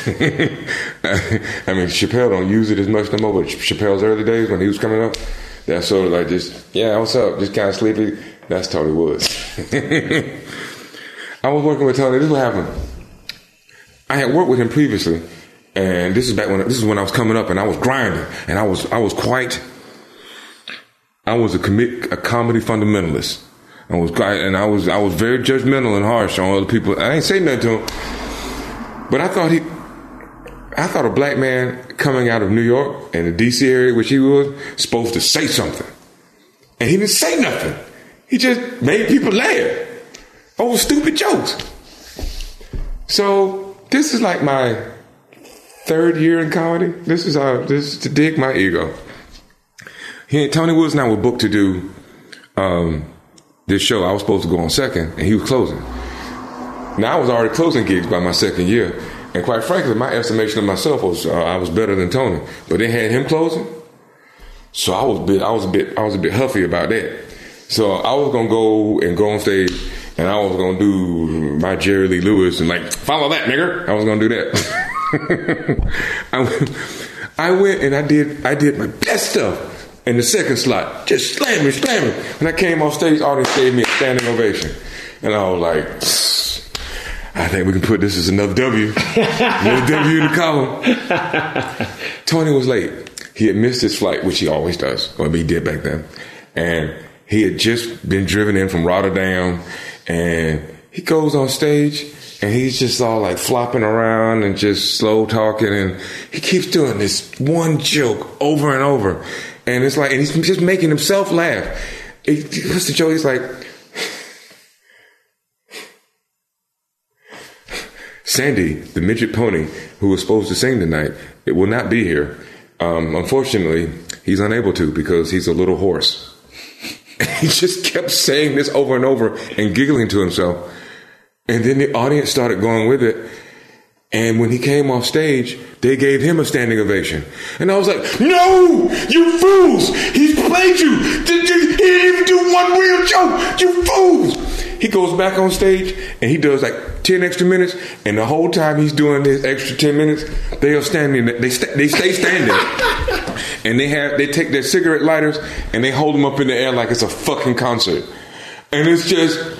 I mean, Chappelle don't use it as much no more, but Chappelle's early days when he was coming up, that's sort of like just, yeah, what's up? Just kind of sleepy. That's Tony Woods. I was working with Tony. This is what happened. I had worked with him previously, and this is when I was coming up, and I was grinding, and I was a comedy fundamentalist. I was very judgmental and harsh on other people. I ain't saying nothing to him, but I thought a black man coming out of New York and the DC area, which he was, supposed to say something, and he didn't say nothing. He just made people laugh over stupid jokes. So this is like my third year in comedy. This is to dig my ego. Tony Woods and I were booked to do this show. I was supposed to go on second, and he was closing. Now I was already closing gigs by my second year, and quite frankly, my estimation of myself was I was better than Tony. But they had him closing, so I was a bit huffy about that. So I was gonna go on stage, and I was gonna do my Jerry Lee Lewis and like, follow that, nigger. I was gonna do that. I went and I did my best stuff in the second slot, just slamming. When I came off stage, audience gave me a standing ovation, and I was like, I think we can put this as another W, another W in the column. Tony was late. He had missed his flight, which he always does, or he did back then, and he had just been driven in from Rotterdam, and he goes on stage. And he's just all like flopping around and just slow talking. And he keeps doing this one joke over and over. And it's like, and he's just making himself laugh. What's the joke? He's like, Sandy, the midget pony who was supposed to sing tonight, it will not be here. Unfortunately, he's unable to because he's a little hoarse. And he just kept saying this over and over and giggling to himself. And then the audience started going with it. And when he came off stage, they gave him a standing ovation. And I was like, no, you fools. He's played you. He didn't even do one real joke. You fools. He goes back on stage and he does like 10 extra minutes. And the whole time he's doing this extra 10 minutes, they are standing. They stay standing. And they take their cigarette lighters and they hold them up in the air like it's a fucking concert. And it's just...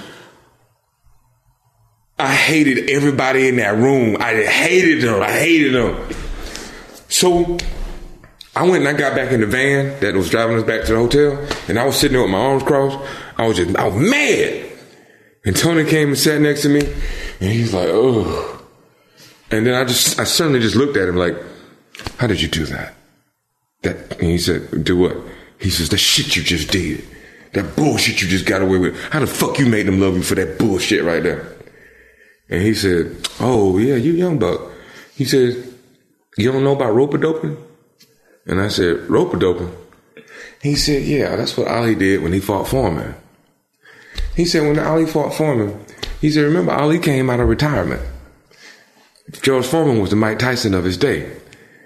I hated everybody in that room. I hated them. So I went and I got back in the van that was driving us back to the hotel, and I was sitting there with my arms crossed. I was mad. And Tony came and sat next to me, and he's like, oh. And then I suddenly just looked at him like, how did you do that? And he said, do what? He says, that shit you just did. That bullshit you just got away with. How the fuck you made them love you for that bullshit right there? And he said, oh, yeah, you young buck. He said, you don't know about rope-a-doping? And I said, rope-a-doping? He said, yeah, that's what Ali did when he fought Foreman. He said, when Ali fought Foreman, he said, remember, Ali came out of retirement. George Foreman was the Mike Tyson of his day.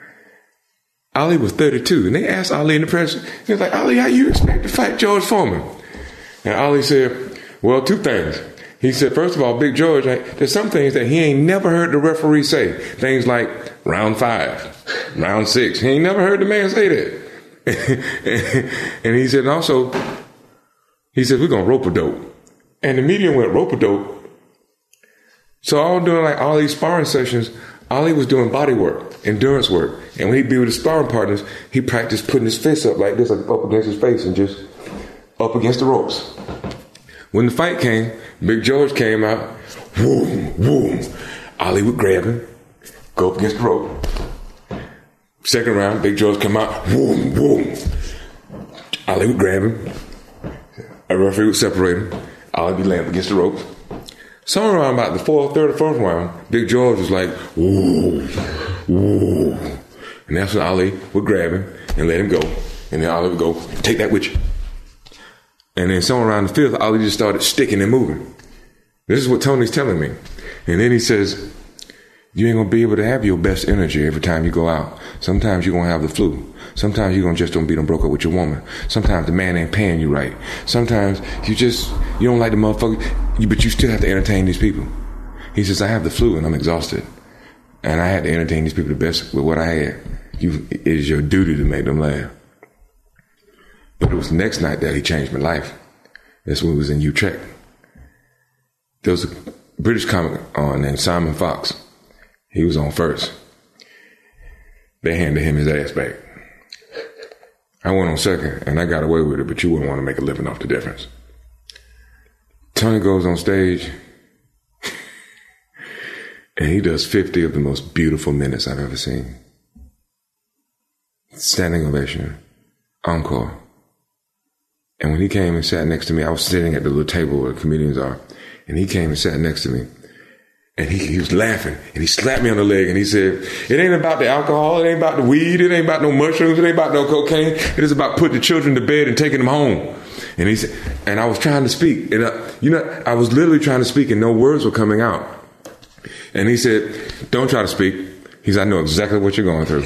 Ali was 32. And they asked Ali in the press, he was like, Ali, how you expect to fight George Foreman? And Ali said, well, two things. He said, first of all, Big George, there's some things that he ain't never heard the referee say. Things like round 5, round 6. He ain't never heard the man say that. And he said, also, he said, we're going to rope-a-dope. And the media went rope-a-dope. So I was doing like all these sparring sessions. Ali was doing body work, endurance work. And when he'd be with his sparring partners, he practiced putting his fists up like this, like up against his face and just up against the ropes. When the fight came, Big George came out, boom, boom. Ali would grab him, go up against the rope. Second round, Big George come out, boom, boom. Ali would grab him. A referee would separate him. Ali would be laying up against the rope. Somewhere around about the third or fourth round, Big George was like, whoa, whoa. And that's when Ali would grab him and let him go. And then Ali would go, take that with you. And then somewhere around the fifth, Ali just started sticking and moving. This is what Tony's telling me. And then he says, you ain't going to be able to have your best energy every time you go out. Sometimes you're going to have the flu. Sometimes you're going to just don't be done broke up with your woman. Sometimes the man ain't paying you right. Sometimes you don't like the motherfucker, but you still have to entertain these people. He says, I have the flu and I'm exhausted. And I had to entertain these people the best with what I had. It is your duty to make them laugh. But it was the next night that he changed my life. That's when we was in Utrecht. There was a British comic on named Simon Fox. He was on first. They handed him his ass back. I went on second, and I got away with it, but you wouldn't want to make a living off the difference. Tony goes on stage, and he does 50 of the most beautiful minutes I've ever seen. Standing ovation. Encore. And when he came and sat next to me, I was sitting at the little table where the comedians are, and he came and sat next to me, and he was laughing, and he slapped me on the leg, and he said, it ain't about the alcohol, it ain't about the weed, it ain't about no mushrooms, it ain't about no cocaine, it is about putting the children to bed and taking them home. And he said, and I was trying to speak, and I was literally trying to speak, and no words were coming out. And he said, don't try to speak. He said, I know exactly what you're going through.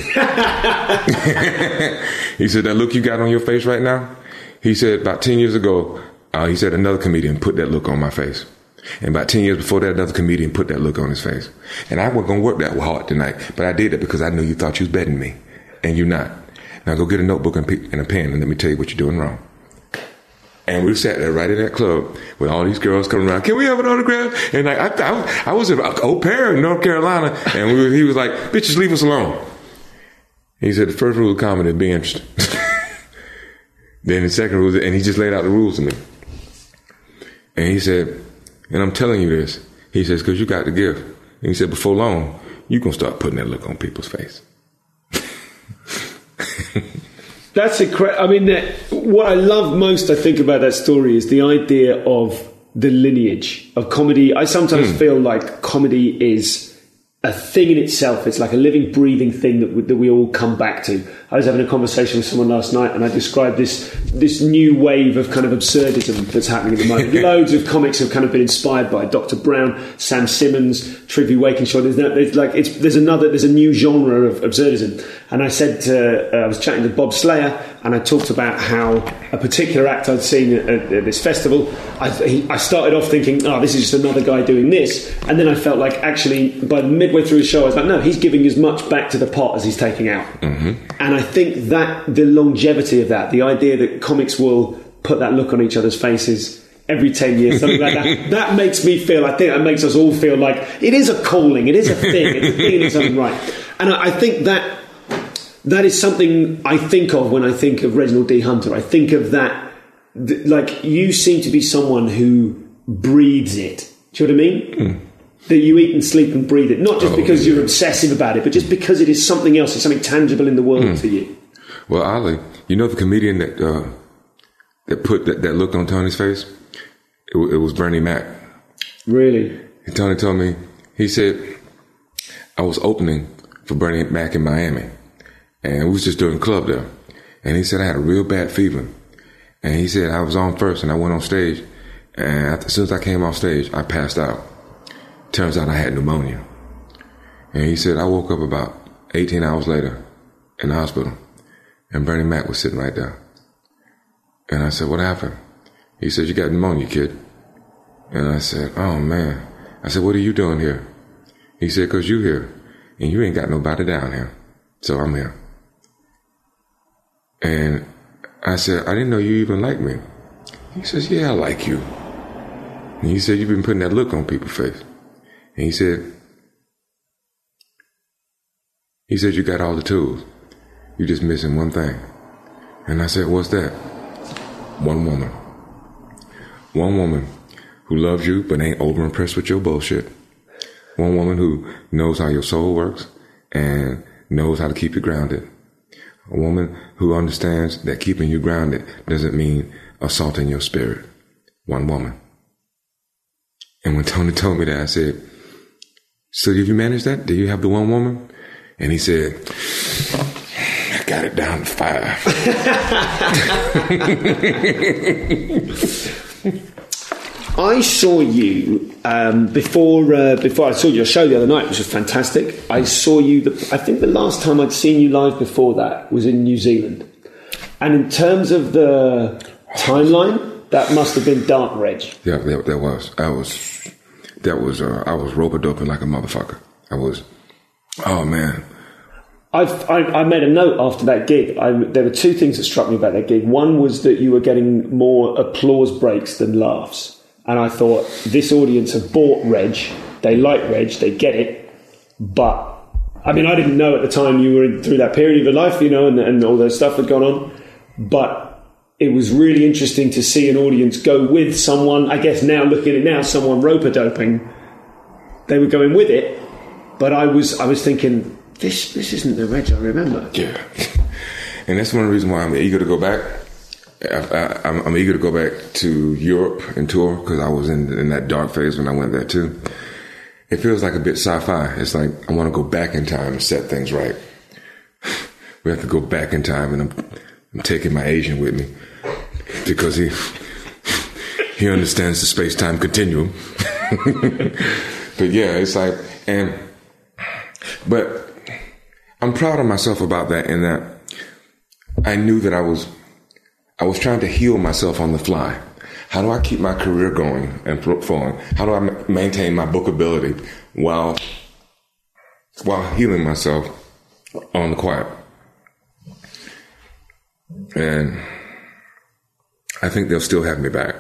He said, that look you got on your face right now? He said, about 10 years ago, he said, another comedian put that look on my face. And about 10 years before that, another comedian put that look on his face. And I wasn't going to work that hard tonight, but I did it because I knew you thought you was better than me. and you're not. Now go get a notebook and a pen and let me tell you what you're doing wrong. And we sat there right in that club with all these girls coming around. Can we have an autograph? And I was an au pair in North Carolina, and he was like, "Bitches, leave us alone." He said the first rule of comedy is be interested. Then the second rule, and he just laid out the rules to me. And he said, and I'm telling you this, he says, because you got the gift. And he said, before long, you're going to start putting that look on people's face. That's I mean, what I love most, I think, about that story is the idea of the lineage of comedy. I sometimes feel like comedy is a thing in itself. It's like a living, breathing thing that we all come back to. I was having a conversation with someone last night, and I described this new wave of kind of absurdism that's happening at the moment. Loads of comics have kind of been inspired by Dr. Brown, Sam Simmons, Trivia Wakenshaw. There's a new genre of absurdism. And I said, I was chatting to Bob Slayer, and I talked about how a particular act I'd seen at this festival, I started off thinking, oh, this is just another guy doing this. And then I felt like, actually, by midway through the show, I was like, no, he's giving as much back to the pot as he's taking out. Mm-hmm. And I think that the longevity of that, the idea that comics will put that look on each other's faces every 10 years, something like that, that makes me feel, I think that makes us all feel like it is a calling, it is a thing, it's a thing in its own right. And I think that is something I think of when I think of Reginald D. Hunter. I think of that, like, you seem to be someone who breathes it. Do you know what I mean? Mm. That you eat and sleep and breathe it. Not just because you're obsessive about it, but just because it is something else. It's something tangible in the world to you. Well, Ali, you know the comedian that put that look on Tony's face? It was Bernie Mac. Really? And Tony told me, he said, I was opening for Bernie Mac in Miami. And we was just doing a club there. And he said I had a real bad fever. And he said I was on first and I went on stage. And as soon as I came off stage, I passed out. Turns out I had pneumonia. And he said I woke up about 18 hours later in the hospital. And Bernie Mac was sitting right there. And I said, what happened? He said, you got pneumonia, kid. And I said, oh, man. I said, what are you doing here? He said, because you here. And you ain't got nobody down here. So I'm here. And I said, I didn't know you even liked me. He says, yeah, I like you. And he said, you've been putting that look on people's face. And he said, you got all the tools. You're just missing one thing. And I said, what's that? One woman. One woman who loves you but ain't over-impressed with your bullshit. One woman who knows how your soul works and knows how to keep you grounded. A woman who understands that keeping you grounded doesn't mean assaulting your spirit. One woman. And when Tony told me that, I said, so did you manage that? Did you have the one woman? And he said, I got it down to 5. I saw you before I saw your show the other night, which was fantastic. I saw you. I think the last time I'd seen you live before that was in New Zealand. And in terms of the timeline, that must have been dark, Reg. Yeah, that was. I was rope-a-doping like a motherfucker. I was. Oh man. I made a note after that gig. There were two things that struck me about that gig. One was that you were getting more applause breaks than laughs. And I thought, this audience have bought Reg. They like Reg. They get it. But, I mean, I didn't know at the time you were through that period of your life, you know, and all that stuff had gone on. But it was really interesting to see an audience go with someone, I guess now, looking at it now, someone rope-a-doping. They were going with it. But I was thinking, this isn't the Reg I remember. Yeah. And that's one of the reasons why I'm eager to go back. I'm eager to go back to Europe and tour because I was in that dark phase when I went there too. It feels like a bit sci-fi. It's like I want to go back in time and set things right. We have to go back in time, and I'm taking my Asian with me because he understands the space-time continuum. But yeah, it's like, but I'm proud of myself about that in that I knew that I was trying to heal myself on the fly. How do I keep my career going and flowing? How do I maintain my bookability while healing myself on the quiet? And I think they'll still have me back.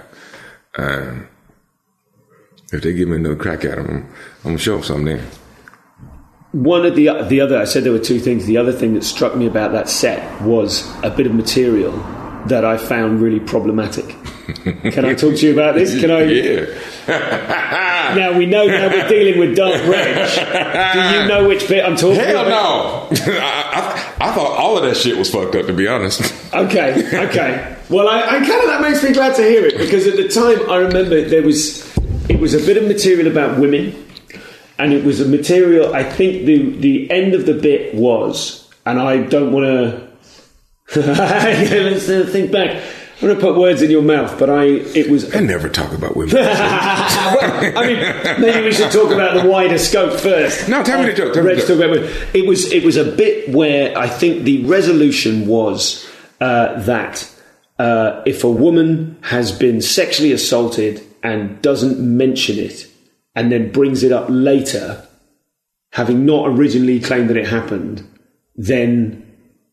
If they give me another crack at them, I'm going to show them something. One of the other, I said there were two things. The other thing that struck me about that set was a bit of material that I found really problematic. Can I talk to you about this? Can I? Yeah. Now we know now we're dealing with Dark Reg. Do you know which bit I'm talking about? Hell no! I thought all of that shit was fucked up, to be honest. Okay. Well, I kind of, that makes me glad to hear it, because at the time I remember it was a bit of material about women, and it was a material, I think the end of the bit was, and I don't want to let's think back. I'm going to put words in your mouth, but I never talk about women. Well, I mean, maybe we should talk about the wider scope first. No, tell me the joke. It was a bit where I think the resolution was that if a woman has been sexually assaulted and doesn't mention it, and then brings it up later, having not originally claimed that it happened, then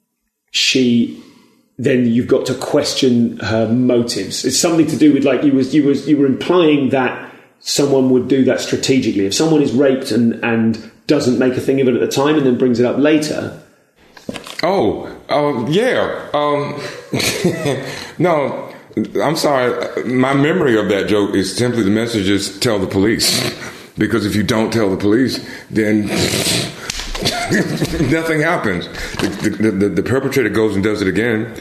you've got to question her motives. It's something to do with, like, you were implying that someone would do that strategically. If someone is raped and doesn't make a thing of it at the time and then brings it up later. Yeah. No, I'm sorry. My memory of that joke is simply the message is tell the police. Because if you don't tell the police, then nothing happens. The perpetrator goes and does it again,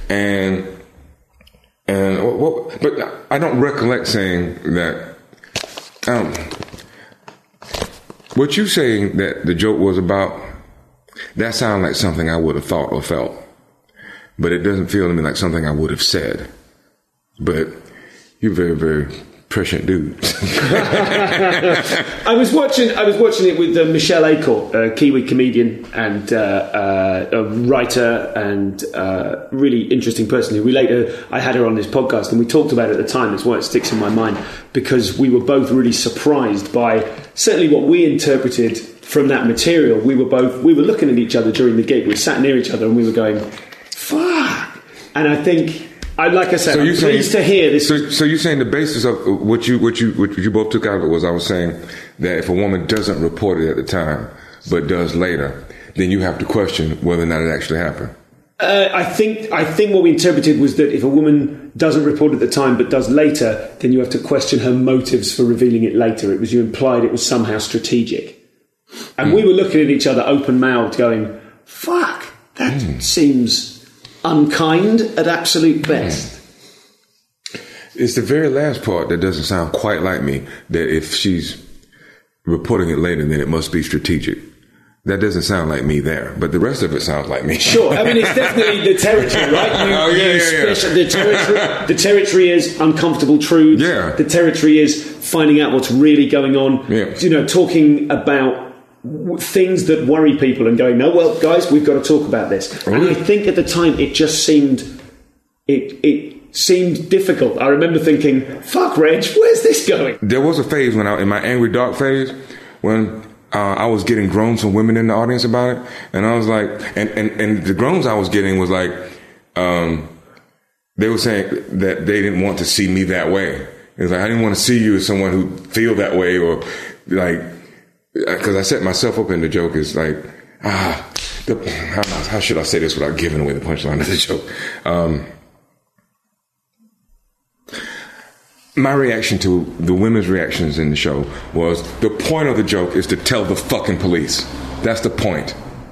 but I don't recollect saying that. What you saying that the joke was about, that sounds like something I would have thought or felt, but it doesn't feel to me like something I would have said. But you're very, very prescient dude. I was watching it with Michelle Acorn, a Kiwi comedian and a writer and really interesting person who I had her on this podcast, and we talked about it at the time. That's why it sticks in my mind, because we were both really surprised by certainly what we interpreted from that material. We were looking at each other during the gig. We sat near each other and we were going, fuck. And I think, like I said, I'm pleased to hear this. So you're saying the basis of what you both took out of it was, I was saying that if a woman doesn't report it at the time but does later, then you have to question whether or not it actually happened. I think what we interpreted was that if a woman doesn't report at the time but does later, then you have to question her motives for revealing it later. You implied it was somehow strategic. And we were looking at each other open-mouthed going, fuck, that seems unkind at absolute best. It's the very last part that doesn't sound quite like me, that if she's reporting it later, then it must be strategic. That doesn't sound like me there, but the rest of it sounds like me. Sure, I mean, it's definitely the territory, right? The territory is uncomfortable truths. Yeah. The territory is finding out what's really going on. Yeah. Talking about things that worry people and going, no, well, guys, we've got to talk about this. And I think at the time it just seemed difficult. I remember thinking, fuck, Reg, where's this going? There was a phase when in my angry dark phase, when I was getting groans from women in the audience about it, and I was like, and the groans I was getting was like, they were saying that they didn't want to see me that way. It was like, I didn't want to see you as someone who feel that way, or like, because I set myself up in the joke is like, how should I say this without giving away the punchline of the joke? My reaction to the women's reactions in the show was, the point of the joke is to tell the fucking police. That's the point.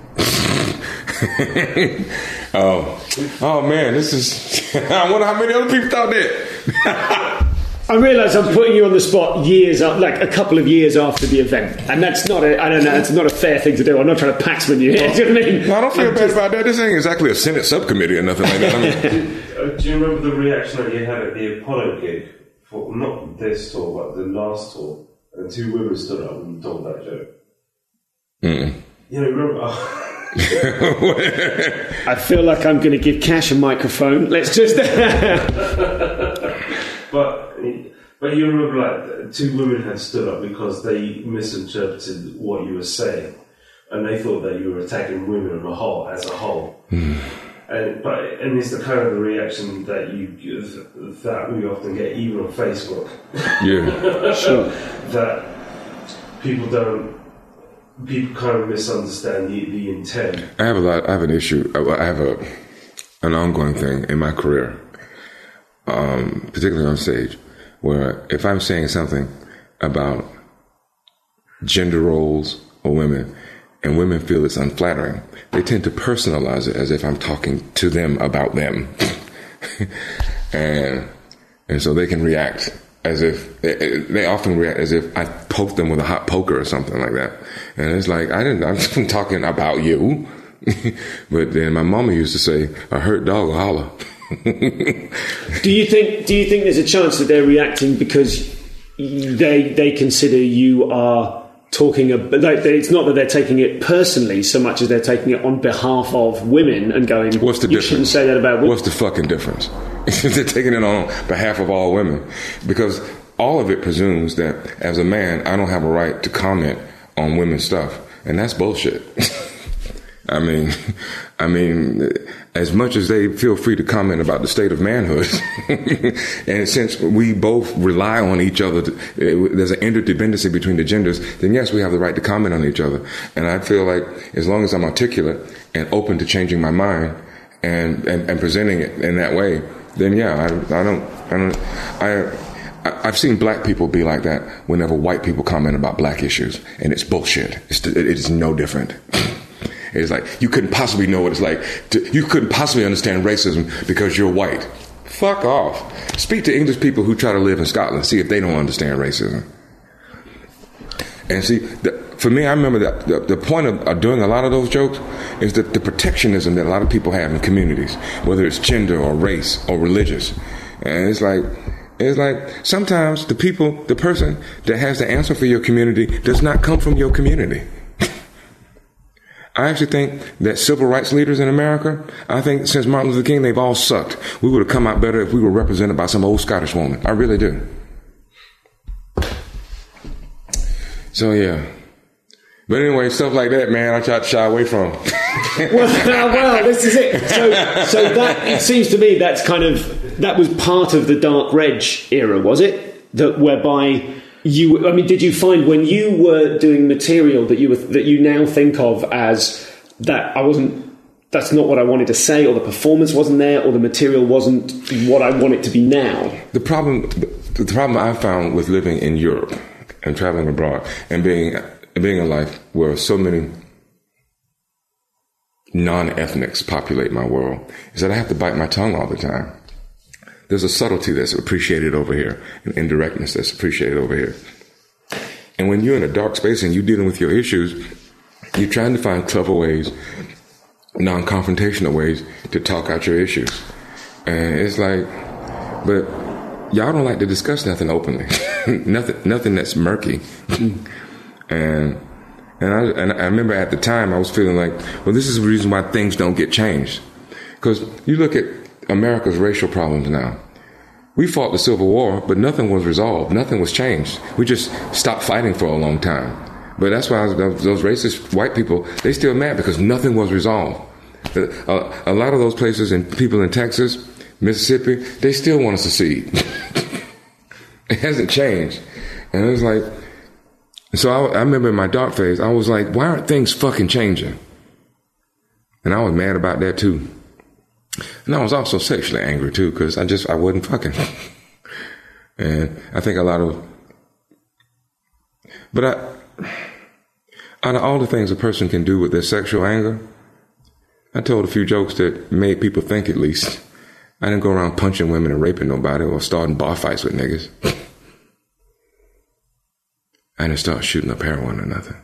Oh man, this is, I wonder how many other people thought that. I realise I'm putting you on the spot like a couple of years after the event, and that's not it's not a fair thing to do. I'm not trying to Paxman you here. Do you know what I mean? No, I don't feel bad about that. This ain't exactly a Senate subcommittee or nothing like that. Do you remember the reaction that you had at the Apollo gig? For not this tour, but the last tour, and two women stood up and told that joke. You know, remember? I feel like I'm going to give Cash a microphone. Let's just. But you remember, like, two women had stood up because they misinterpreted what you were saying, and they thought that you were attacking women as a whole. And And it's the kind of the reaction that we often get even on Facebook. Yeah, sure. That people kind of misunderstand the intent. I have an issue. I have an ongoing thing in my career, particularly on stage, where if I'm saying something about gender roles or women, and women feel it's unflattering, they tend to personalize it as if I'm talking to them about them. and so they can react as if, they often react as if I poked them with a hot poker or something like that. And it's like, I'm talking about you. But then my mama used to say, a hurt dog will holler. Do you think there's a chance that they're reacting because they consider you are talking about, it's not that they're taking it personally so much as they're taking it on behalf of women and going, what's the difference? Shouldn't say that about women. What's the fucking difference? They're taking it on behalf of all women, because all of it presumes that as a man, I don't have a right to comment on women's stuff, and that's bullshit. I mean, as much as they feel free to comment about the state of manhood, and since we both rely on each other, there's an interdependency between the genders, then yes, we have the right to comment on each other. And I feel like as long as I'm articulate and open to changing my mind and presenting it in that way, then yeah, I've seen black people be like that whenever white people comment about black issues, and it's bullshit. It is no different. It's like, you couldn't possibly know what it's like. You couldn't possibly understand racism because you're white. Fuck off. Speak to English people who try to live in Scotland. See if they don't understand racism. And see, for me, I remember that the point of doing a lot of those jokes is that the protectionism that a lot of people have in communities, whether it's gender or race or religious. And it's like sometimes the person that has the answer for your community does not come from your community. I actually think that civil rights leaders in America, I think since Martin Luther King, they've all sucked. We would have come out better if we were represented by some old Scottish woman. I really do. So, yeah. But anyway, stuff like that, man, I try to shy away from. well, this is it. So that, it seems to me that was part of the Dark Reg era, was it? That whereby... did you find when you were doing material that you now think of as that that's not what I wanted to say, or the performance wasn't there, or the material wasn't what I want it to be now? The problem I found with living in Europe and traveling abroad and being in life where so many non-ethnics populate my world is that I have to bite my tongue all the time. There's a subtlety that's appreciated over here, an indirectness that's appreciated over here. And when you're in a dark space and you're dealing with your issues, you're trying to find clever ways, non-confrontational ways to talk out your issues. And it's like, but y'all don't like to discuss nothing openly, nothing that's murky. And I remember at the time I was feeling like, well, this is the reason why things don't get changed. Because you look at America's racial problems now. We fought the Civil War, but nothing was resolved. Nothing was changed. We just stopped fighting for a long time. But that's why those racist white people, they still mad because nothing was resolved. A lot of those places and people in Texas, Mississippi, they still want to secede. It hasn't changed. And it was like, so I remember in my dark phase, I was like, why aren't things fucking changing? And I was mad about that too. And I was also sexually angry too, because I wasn't fucking. And I think out of all the things a person can do with their sexual anger, I told a few jokes that made people think at least. I didn't go around punching women and raping nobody or starting bar fights with niggas. I didn't start shooting up heroin or nothing.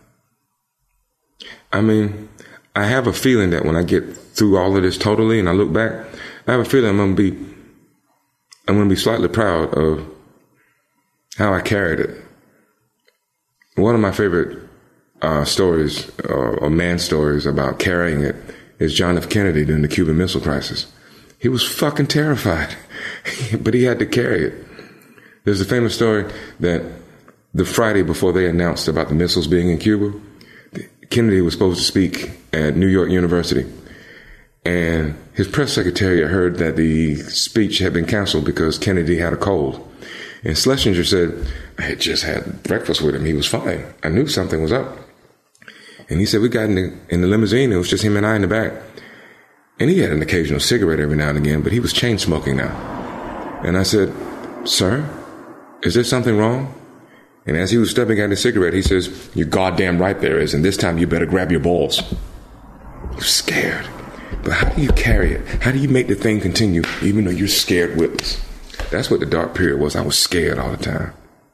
I mean, I have a feeling that when I get through all of this totally and I look back, I have a feeling I'm going to be slightly proud of how I carried it. One of my favorite stories, or man stories about carrying it, is John F. Kennedy during the Cuban Missile Crisis. He was fucking terrified, but he had to carry it. There's a famous story that the Friday before they announced about the missiles being in Cuba, Kennedy was supposed to speak at New York University. And his press secretary heard that the speech had been canceled because Kennedy had a cold. And Schlesinger said, I had just had breakfast with him. He was fine. I knew something was up. And he said, we got in the limousine. It was just him and I in the back. And he had an occasional cigarette every now and again, but he was chain smoking now. And I said, sir, is there something wrong? And as he was stepping out his cigarette, he says, you're goddamn right there is. And this time you better grab your balls. He was scared. But how do you carry it? How do you make the thing continue even though you're scared witless? That's what the dark period was. I was scared all the time.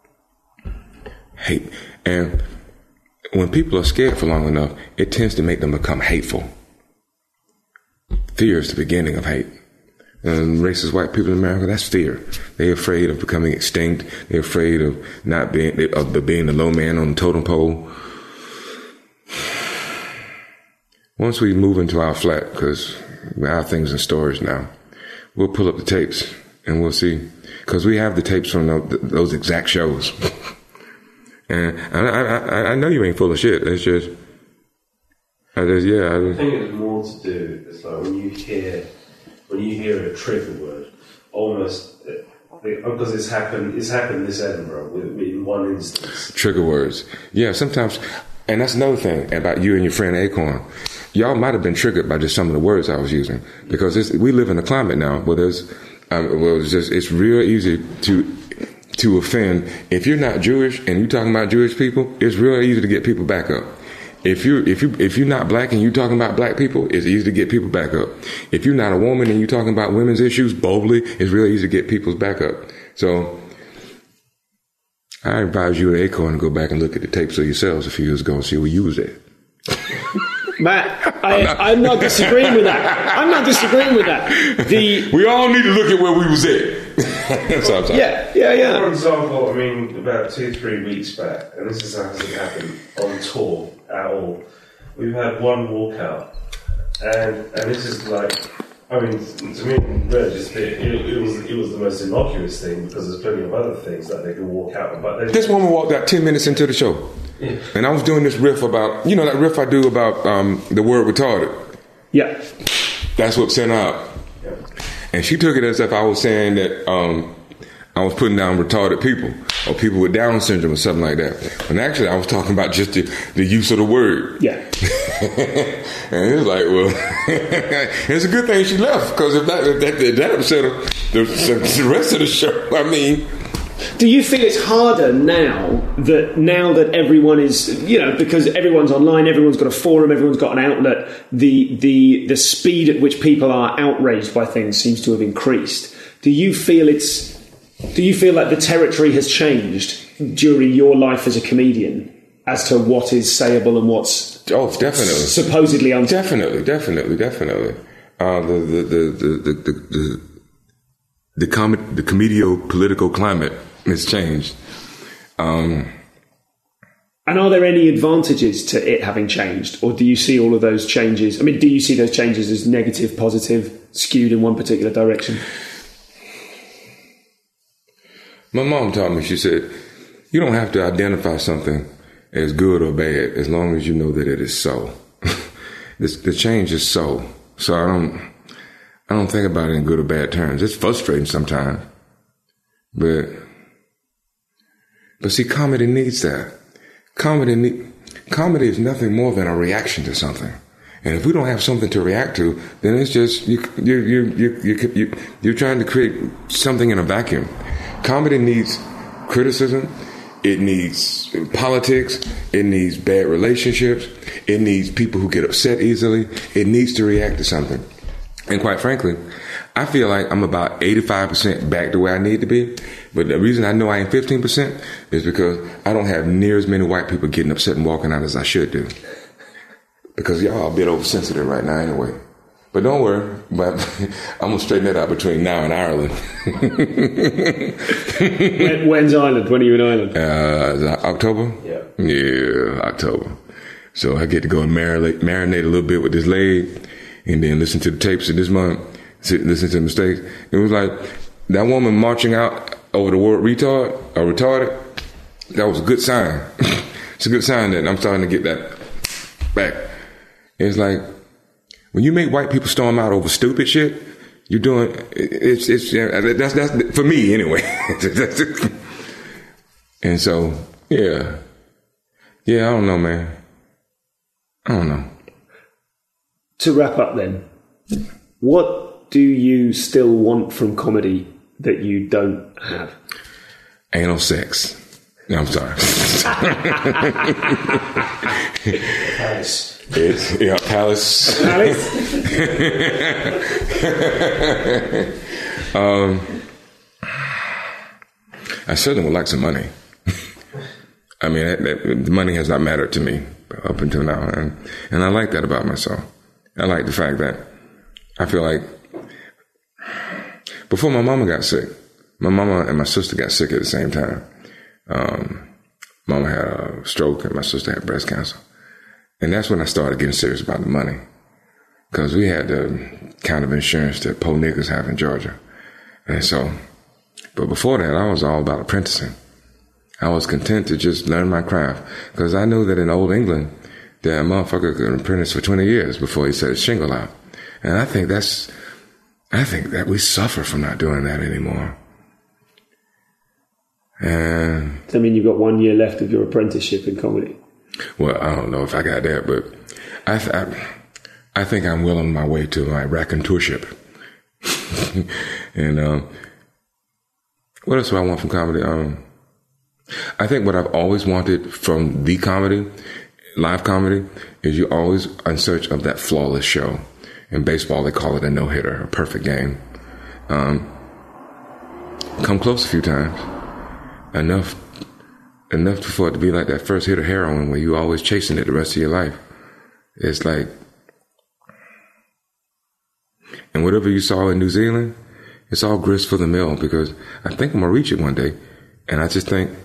Hate. And when people are scared for long enough, it tends to make them become hateful. Fear is the beginning of hate. And racist white people in America, that's fear. They're afraid of becoming extinct. They're afraid of not being the low man on the totem pole. Once we move into our flat, because our things in storage now, we'll pull up the tapes and we'll see. Because we have the tapes from those exact shows. And I know you ain't full of shit. It's just, I think it's more to do. It's like when you hear a trigger word, almost because it's happened this Edinburgh in one instance. Trigger words, yeah. Sometimes, and that's another thing about you and your friend Acorn. Y'all might have been triggered by just some of the words I was using because we live in a climate now where it's real easy to offend. If you're not Jewish and you're talking about Jewish people, it's real easy to get people back up. If you're not black and you're talking about black people, it's easy to get people back up. If you're not a woman and you're talking about women's issues boldly, it's real easy to get people's back up. So I advise you and Acorn to go back and look at the tapes of yourselves a few years ago and see where you was at. Matt, I'm not disagreeing with that. We all need to look at where we was at. That's what I'm saying. Yeah. For example, about 2-3 weeks back, and this hasn't happened on tour at all. We've had one walkout, and this is like, to me, it was the most innocuous thing because there's plenty of other things that they can walk out. But this woman walked out 10 minutes into the show. Yeah. And I was doing this riff about, that riff I do about the word retarded. Yeah. That's what sent her out. Yeah. And she took it as if I was saying that I was putting down retarded people or people with Down syndrome or something like that. And actually, I was talking about just the use of the word. Yeah. And it was like, well, it's a good thing she left because if that upset her, the rest of the show, Do you feel it's harder now that everyone is, because everyone's online, everyone's got a forum, everyone's got an outlet, the speed at which people are outraged by things seems to have increased. Do you feel like the territory has changed during your life as a comedian as to what is sayable and what's definitely supposedly definitely. The comedio-political climate has changed. And are there any advantages to it having changed? Or do you see all of those changes? Do you see those changes as negative, positive, skewed in one particular direction? My mom taught me, she said, you don't have to identify something as good or bad as long as you know that it is so. The change is so. So I don't think about it in good or bad terms. It's frustrating sometimes. But see, comedy needs that. Comedy is nothing more than a reaction to something. And if we don't have something to react to, then it's just you're trying to create something in a vacuum. Comedy needs criticism. It needs politics. It needs bad relationships. It needs people who get upset easily. It needs to react to something. And quite frankly, I feel like I'm about 85% back to where I need to be. But the reason I know I ain't 15% is because I don't have near as many white people getting upset and walking out as I should do. Because y'all are a bit oversensitive right now anyway. But don't worry, but I'm going to straighten that out between now and Ireland. When's Ireland? When are you in Ireland? October? Yeah, October. So I get to go and marinate a little bit with this leg and then listen to the tapes of this month, listen to the mistakes. It was like that woman marching out over the word retarded, that was a good sign. It's a good sign that I'm starting to get that back. It's like, When you make white people storm out over stupid shit, you're doing that's for me anyway. And so, yeah, I don't know, man. I don't know. To wrap up, then, what do you still want from comedy that you don't have? Anal sex. No, I'm sorry. Palace. Palace. I certainly would like some money. I mean, the money has not mattered to me up until now, and I like that about myself. I like the fact that I feel like before my mama got sick, my mama and my sister got sick at the same time. Mama had a stroke and my sister had breast cancer. And that's when I started getting serious about the money. Because we had the kind of insurance that poor niggas have in Georgia. And so, but before that, I was all about apprenticing. I was content to just learn my craft. Because I knew that in old England, that a motherfucker could apprentice for 20 years before he set his shingle out. And I think that we suffer from not doing that anymore. And I mean, you've got 1 year left of your apprenticeship in comedy. Well, I don't know if I got that, but I think I'm well on my way to my raconteurship. And what else do I want from comedy? I think what I've always wanted from the comedy, live comedy, is you're always in search of that flawless show. In baseball, they call it a no-hitter, a perfect game. Come close a few times. Enough for it to be like that first hit of heroin where you're always chasing it the rest of your life. It's like, and whatever you saw in New Zealand, it's all grist for the mill, because I think I'm going to reach it one day. And I just think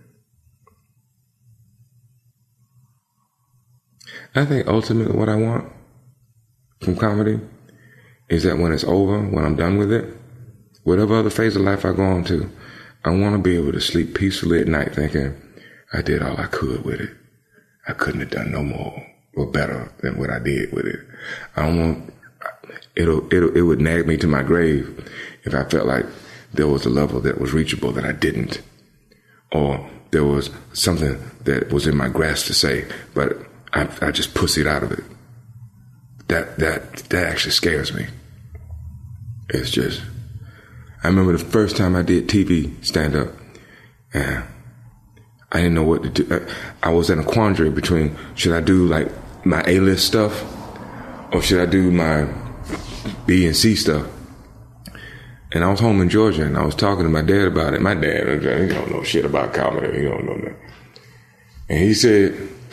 ultimately what I want from comedy is that when it's over, when I'm done with it, whatever other phase of life I go on to, I want to be able to sleep peacefully at night thinking, I did all I could with it. I couldn't have done no more or better than what I did with it. I don't want, it would nag me to my grave if I felt like there was a level that was reachable that I didn't. Or there was something that was in my grasp to say, but I just pussied out of it. That actually scares me. It's just, I remember the first time I did TV stand-up, and I didn't know what to do. I was in a quandary between, should I do like my A-list stuff, or should I do my B and C stuff? And I was home in Georgia, and I was talking to my dad about it. My dad, he don't know shit about comedy. He don't know that. And he said,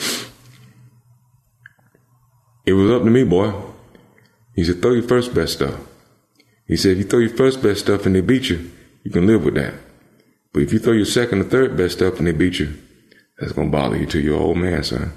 it was up to me, boy. He said, throw your first best stuff. He said, if you throw your first best stuff and they beat you, you can live with that. But if you throw your second or third best stuff and they beat you, that's going to bother you till you're an old man, son.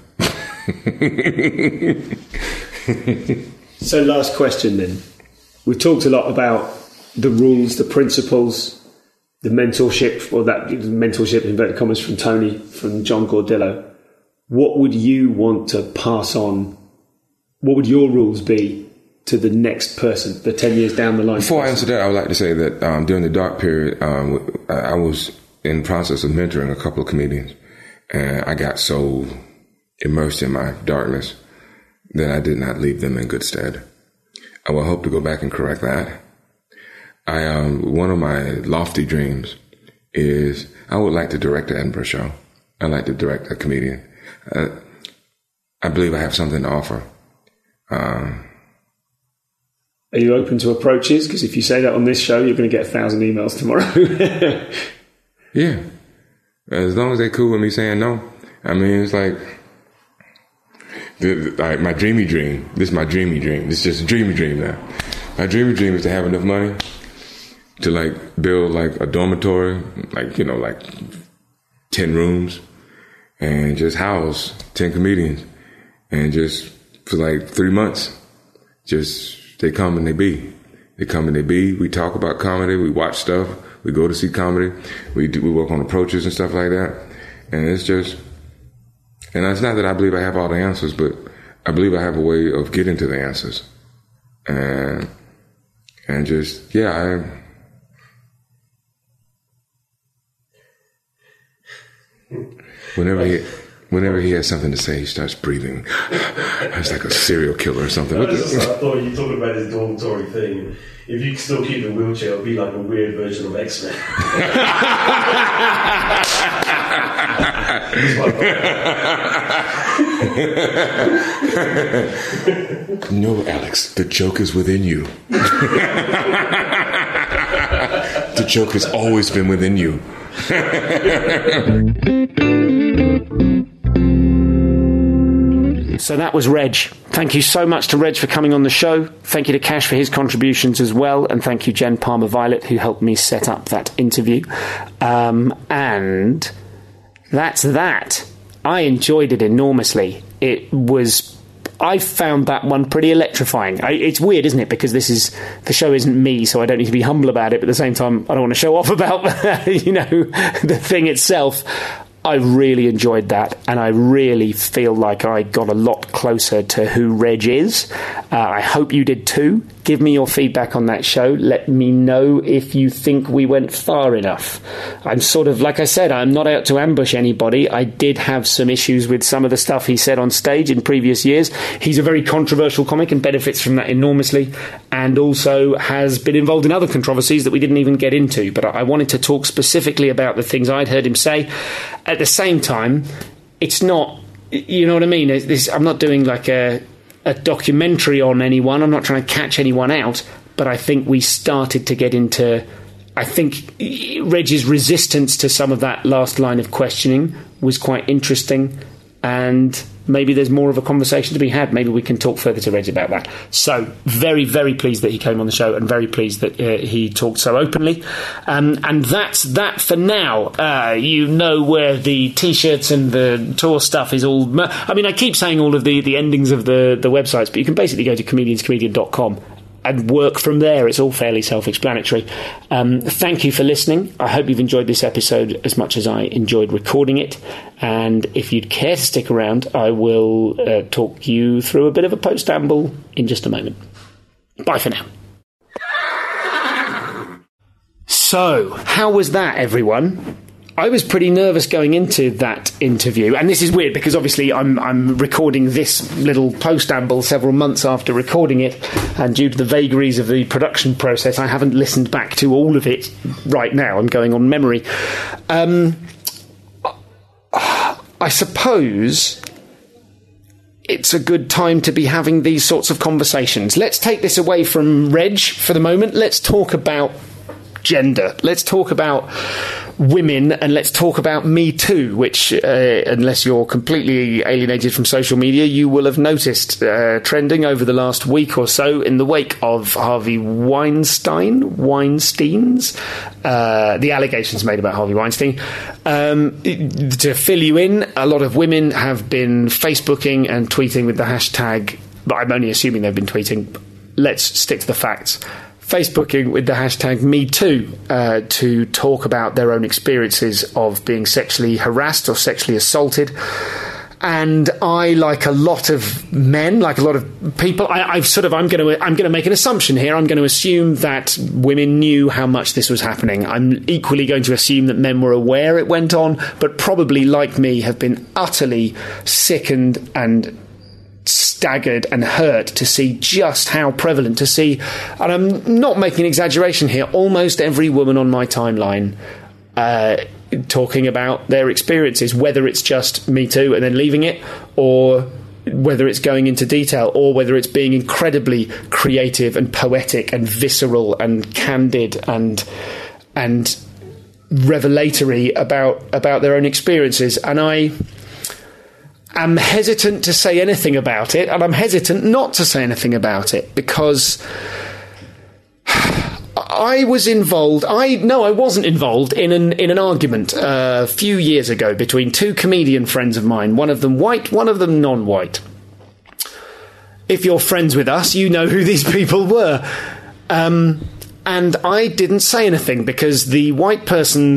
So last question then. We've talked a lot about the rules, the principles, the mentorship, or that mentorship in inverted commas from Tony, from John Gordillo. What would you want to pass on? What would your rules be to the next person, the 10 years down the line? Before I answer that, I would like to say that during the dark period, I was in the process of mentoring a couple of comedians. And I got so immersed in my darkness that I did not leave them in good stead. I will hope to go back and correct that. One of my lofty dreams is I would like to direct an Edinburgh show. I'd like to direct a comedian. I believe I have something to offer. Are you open to approaches? Because if you say that on this show, you're going to get 1,000 emails tomorrow. Yeah. As long as they're cool with me saying no. I mean, it's like my dreamy dream. This is my dreamy dream. This is just a dreamy dream now. My dreamy dream is to have enough money to like build like a dormitory, like, like 10 rooms, and just house 10 comedians, and just for like 3 months, just they come and they be. They come and they be. We talk about comedy. We watch stuff. We go to see comedy. We work on approaches and stuff like that. And it's just, and it's not that I believe I have all the answers, but I believe I have a way of getting to the answers. and just Whenever he has something to say, he starts breathing. It's like a serial killer or something. I thought you were talking about this dormitory thing. If you could still keep the wheelchair, it would be like a weird version of X-Men. No, Alex, the joke is within you. The joke has always been within you. So that was Reg. Thank you so much to Reg for coming on the show. Thank you to Cash for his contributions as well. And thank you, Jen Palmer-Violet, who helped me set up that interview. And that's that. I enjoyed it enormously. I found that one pretty electrifying. It's weird, isn't it? Because the show isn't me, so I don't need to be humble about it. But at the same time, I don't want to show off about, the thing itself. I really enjoyed that, and I really feel like I got a lot closer to who Reg is. I hope you did too. Give me your feedback on that show. Let me know if you think we went far enough. I'm sort of, like I said, I'm not out to ambush anybody. I did have some issues with some of the stuff he said on stage in previous years. He's a very controversial comic and benefits from that enormously, and also has been involved in other controversies that we didn't even get into. But I wanted to talk specifically about the things I'd heard him say. At the same time, it's not, you know what I mean? I'm not doing like a documentary on anyone. I'm not trying to catch anyone out, but I think we started to get into, I think Reg's resistance to some of that last line of questioning was quite interesting, and maybe there's more of a conversation to be had. Maybe we can talk further to Reg about that. So very, very pleased that he came on the show, and very pleased that he talked so openly. And that's that for now. You know where the T-shirts and the tour stuff is all... I mean, I keep saying all of the endings of the websites, but you can basically go to comedianscomedian.com and work from there. It's all fairly self-explanatory. Thank you for listening. I hope you've enjoyed this episode as much as I enjoyed recording it. And if you'd care to stick around, I will talk you through a bit of a post-amble in just a moment. Bye for now. So, how was that, everyone? I was pretty nervous going into that interview, and this is weird because obviously I'm recording this little post-amble several months after recording it, and due to the vagaries of the production process, I haven't listened back to all of it right now. I'm going on memory. I suppose it's a good time to be having these sorts of conversations. Let's take this away from Reg for the moment. Let's talk about gender. Let's talk about women, and let's talk about Me Too, which, unless you're completely alienated from social media, you will have noticed trending over the last week or so in the wake of Harvey Weinstein's, the allegations made about Harvey Weinstein. To fill you in, a lot of women have been Facebooking and tweeting with the hashtag, but I'm only assuming they've been tweeting, let's stick to the facts, Facebooking with the hashtag MeToo to talk about their own experiences of being sexually harassed or sexually assaulted. And I, like a lot of men, like a lot of people, I'm going to make an assumption here. I'm going to assume that women knew how much this was happening. I'm equally going to assume that men were aware it went on, but probably, like me, have been utterly sickened and staggered and hurt to see just how prevalent, to see, and I'm not making an exaggeration here, almost every woman on my timeline talking about their experiences, whether it's just Me Too and then leaving it, or whether it's going into detail, or whether it's being incredibly creative and poetic and visceral and candid and revelatory about their own experiences. And I'm hesitant to say anything about it, and I'm hesitant not to say anything about it, because I was involved. I wasn't involved in an argument a few years ago between two comedian friends of mine, one of them white, one of them non-white. If you're friends with us, you know who these people were. And I didn't say anything because the white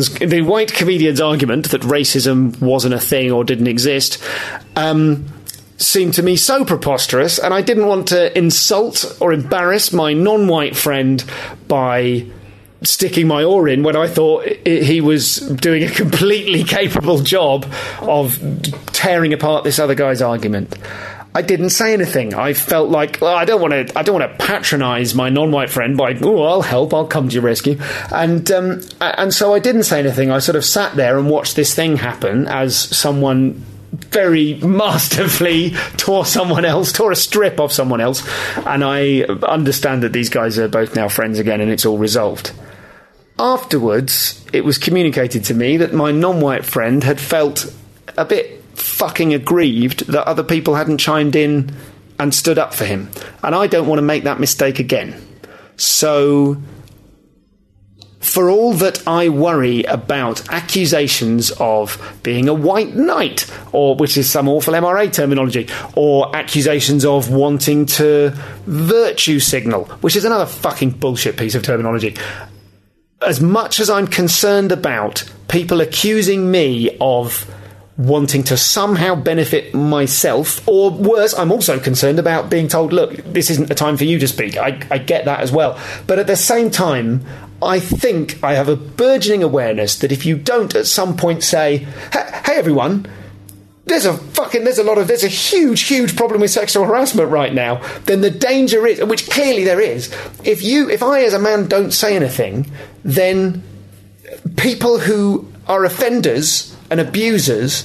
comedian's argument that racism wasn't a thing or didn't exist seemed to me so preposterous, and I didn't want to insult or embarrass my non-white friend by sticking my oar in when I thought he was doing a completely capable job of tearing apart this other guy's argument. I didn't say anything. I felt like, well, I don't want to patronise my non-white friend by, oh, I'll help, I'll come to your rescue, and so I didn't say anything. I sort of sat there and watched this thing happen as someone very masterfully tore a strip off someone else, and I understand that these guys are both now friends again, and it's all resolved. Afterwards, it was communicated to me that my non-white friend had felt a bit fucking aggrieved that other people hadn't chimed in and stood up for him, and I don't want to make that mistake again. So, for all that I worry about accusations of being a white knight, or which is some awful MRA terminology, or accusations of wanting to virtue signal, which is another fucking bullshit piece of terminology, as much as I'm concerned about people accusing me of wanting to somehow benefit myself, or worse, I'm also concerned about being told, look, this isn't the time for you to speak. I get that as well. But at the same time, I think I have a burgeoning awareness that if you don't at some point say, hey everyone, there's a huge problem with sexual harassment right now, then the danger is, which clearly there is, if I as a man don't say anything, then people who are offenders and abusers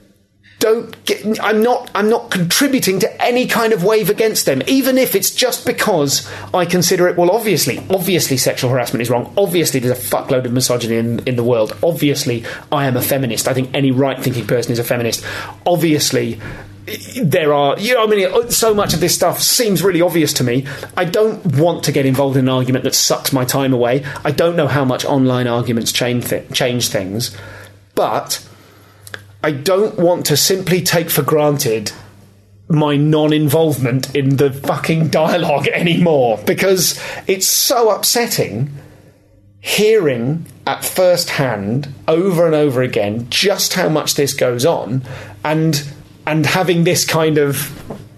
I'm not contributing to any kind of wave against them, even if it's just because I consider it, well, obviously sexual harassment is wrong. Obviously there's a fuckload of misogyny in the world. Obviously I am a feminist. I think any right-thinking person is a feminist. Obviously there are, so much of this stuff seems really obvious to me. I don't want to get involved in an argument that sucks my time away. I don't know how much online arguments change things, but I don't want to simply take for granted my non-involvement in the fucking dialogue anymore, because it's so upsetting hearing at first hand over and over again just how much this goes on, and having this kind of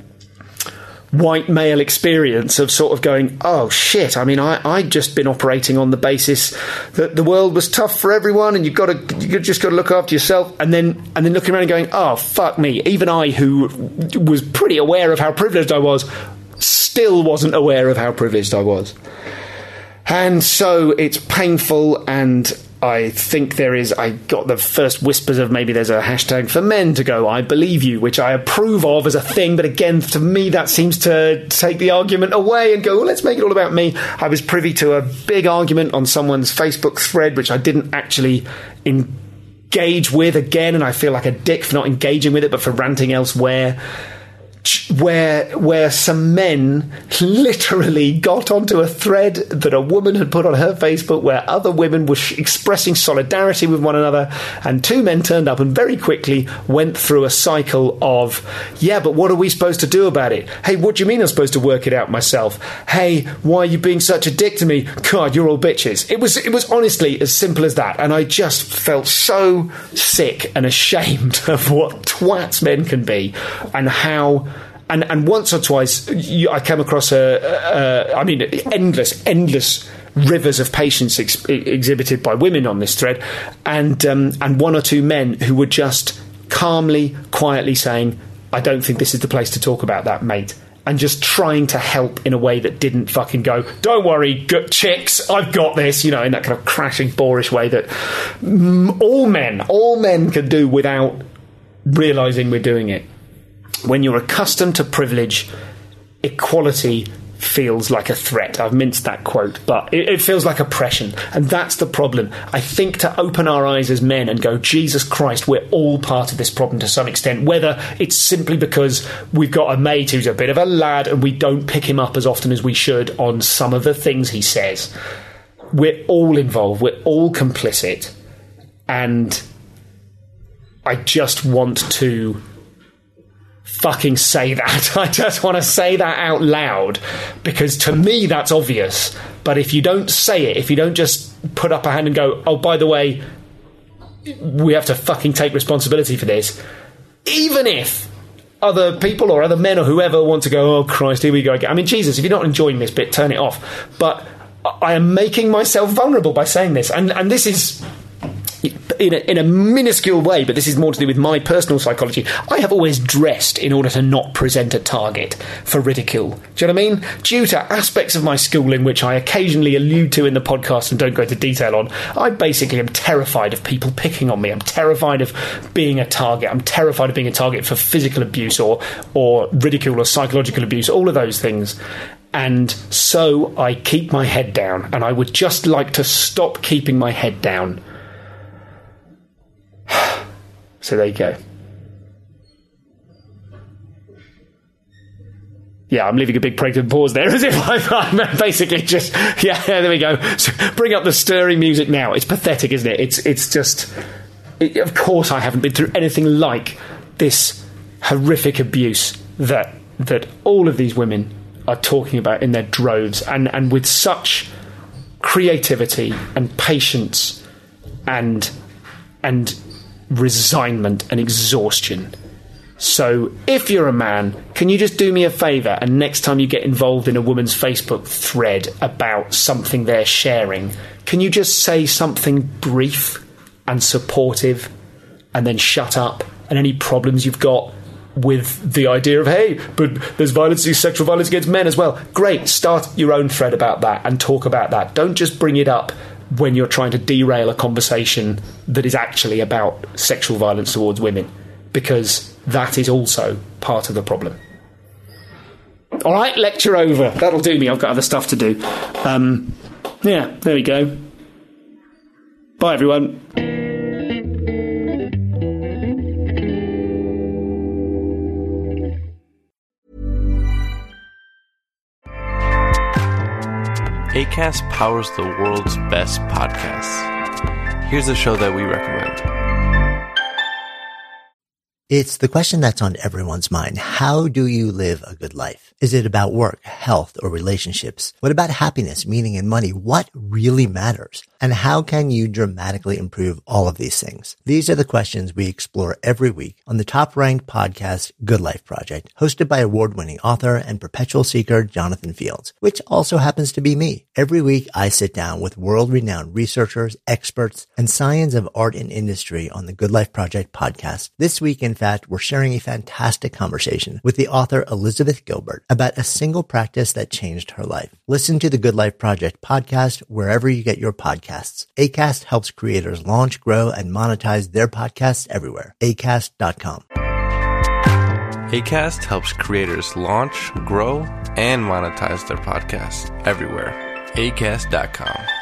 white male experience of sort of going, oh shit, I mean, I'd just been operating on the basis that the world was tough for everyone and you just got to look after yourself, and then looking around and going, oh fuck me, even I, who was pretty aware of how privileged I was, still wasn't aware of how privileged I was. And so it's painful, and I think I got the first whispers of maybe there's a hashtag for men to go, I believe you, which I approve of as a thing, but again, to me, that seems to take the argument away and go, well, let's make it all about me. I was privy to a big argument on someone's Facebook thread, which I didn't actually engage with again, and I feel like a dick for not engaging with it, but for ranting elsewhere, where some men literally got onto a thread that a woman had put on her Facebook where other women were expressing solidarity with one another, and two men turned up and very quickly went through a cycle of, yeah, but what are we supposed to do about it? Hey, what do you mean I'm supposed to work it out myself? Hey, why are you being such a dick to me? God, you're all bitches. It was honestly as simple as that, and I just felt so sick and ashamed of what twats men can be, and how. And once or twice, I came across endless rivers of patience exhibited by women on this thread, and one or two men who were just calmly, quietly saying, I don't think this is the place to talk about that, mate. And just trying to help in a way that didn't fucking go, don't worry, chicks, I've got this, in that kind of crashing, boorish way that all men can do without realising we're doing it. When you're accustomed to privilege, equality feels like a threat. I've minced that quote, but it feels like oppression, and that's the problem. I think to open our eyes as men and go, Jesus Christ, we're all part of this problem to some extent, whether it's simply because we've got a mate who's a bit of a lad and we don't pick him up as often as we should on some of the things he says. We're all involved, we're all complicit, and I just want to fucking say that. I just want to say that out loud, because to me that's obvious, but if you don't say it, if you don't just put up a hand and go, oh, by the way, we have to fucking take responsibility for this, even if other people or other men or whoever want to go, oh Christ, here we go again. I mean, Jesus, if you're not enjoying this bit, turn it off. But I am making myself vulnerable by saying this, and this is in a minuscule way, but this is more to do with my personal psychology. I have always dressed in order to not present a target for ridicule. Do you know what I mean? Due to aspects of my schooling, which I occasionally allude to in the podcast and don't go into detail on, I basically am terrified of people picking on me. I'm terrified of being a target. I'm terrified of being a target for physical abuse or ridicule or psychological abuse, all of those things. And so I keep my head down, and I would just like to stop keeping my head down. So there you go. Yeah, I'm leaving a big pregnant pause there as if I'm basically just... Yeah, there we go. So bring up the stirring music now. It's pathetic, isn't it? It's just... of course I haven't been through anything like this horrific abuse that all of these women are talking about in their droves, and with such creativity and patience and resignment and exhaustion. So if you're a man, can you just do me a favour, and next time you get involved in a woman's Facebook thread about something they're sharing, can you just say something brief and supportive and then shut up, and any problems you've got with the idea of, hey, but there's sexual violence against men as well. Great, start your own thread about that and talk about that. Don't just bring it up when you're trying to derail a conversation that is actually about sexual violence towards women, because that is also part of the problem. All right, lecture over. That'll do me. I've got other stuff to do. Yeah, there we go. Bye, everyone. Acast powers the world's best podcasts. Here's a show that we recommend. It's the question that's on everyone's mind. How do you live a good life? Is it about work, health, or relationships? What about happiness, meaning, and money? What really matters? And how can you dramatically improve all of these things? These are the questions we explore every week on the top-ranked podcast, Good Life Project, hosted by award-winning author and perpetual seeker Jonathan Fields, which also happens to be me. Every week, I sit down with world-renowned researchers, experts, and science of art and industry on the Good Life Project podcast. This week, in fact, we're sharing a fantastic conversation with the author Elizabeth Gilbert about a single practice that changed her life. Listen to the Good Life Project podcast wherever you get your podcasts. Acast helps creators launch, grow, and monetize their podcasts everywhere. Acast.com. Acast helps creators launch, grow, and monetize their podcasts everywhere. Acast.com.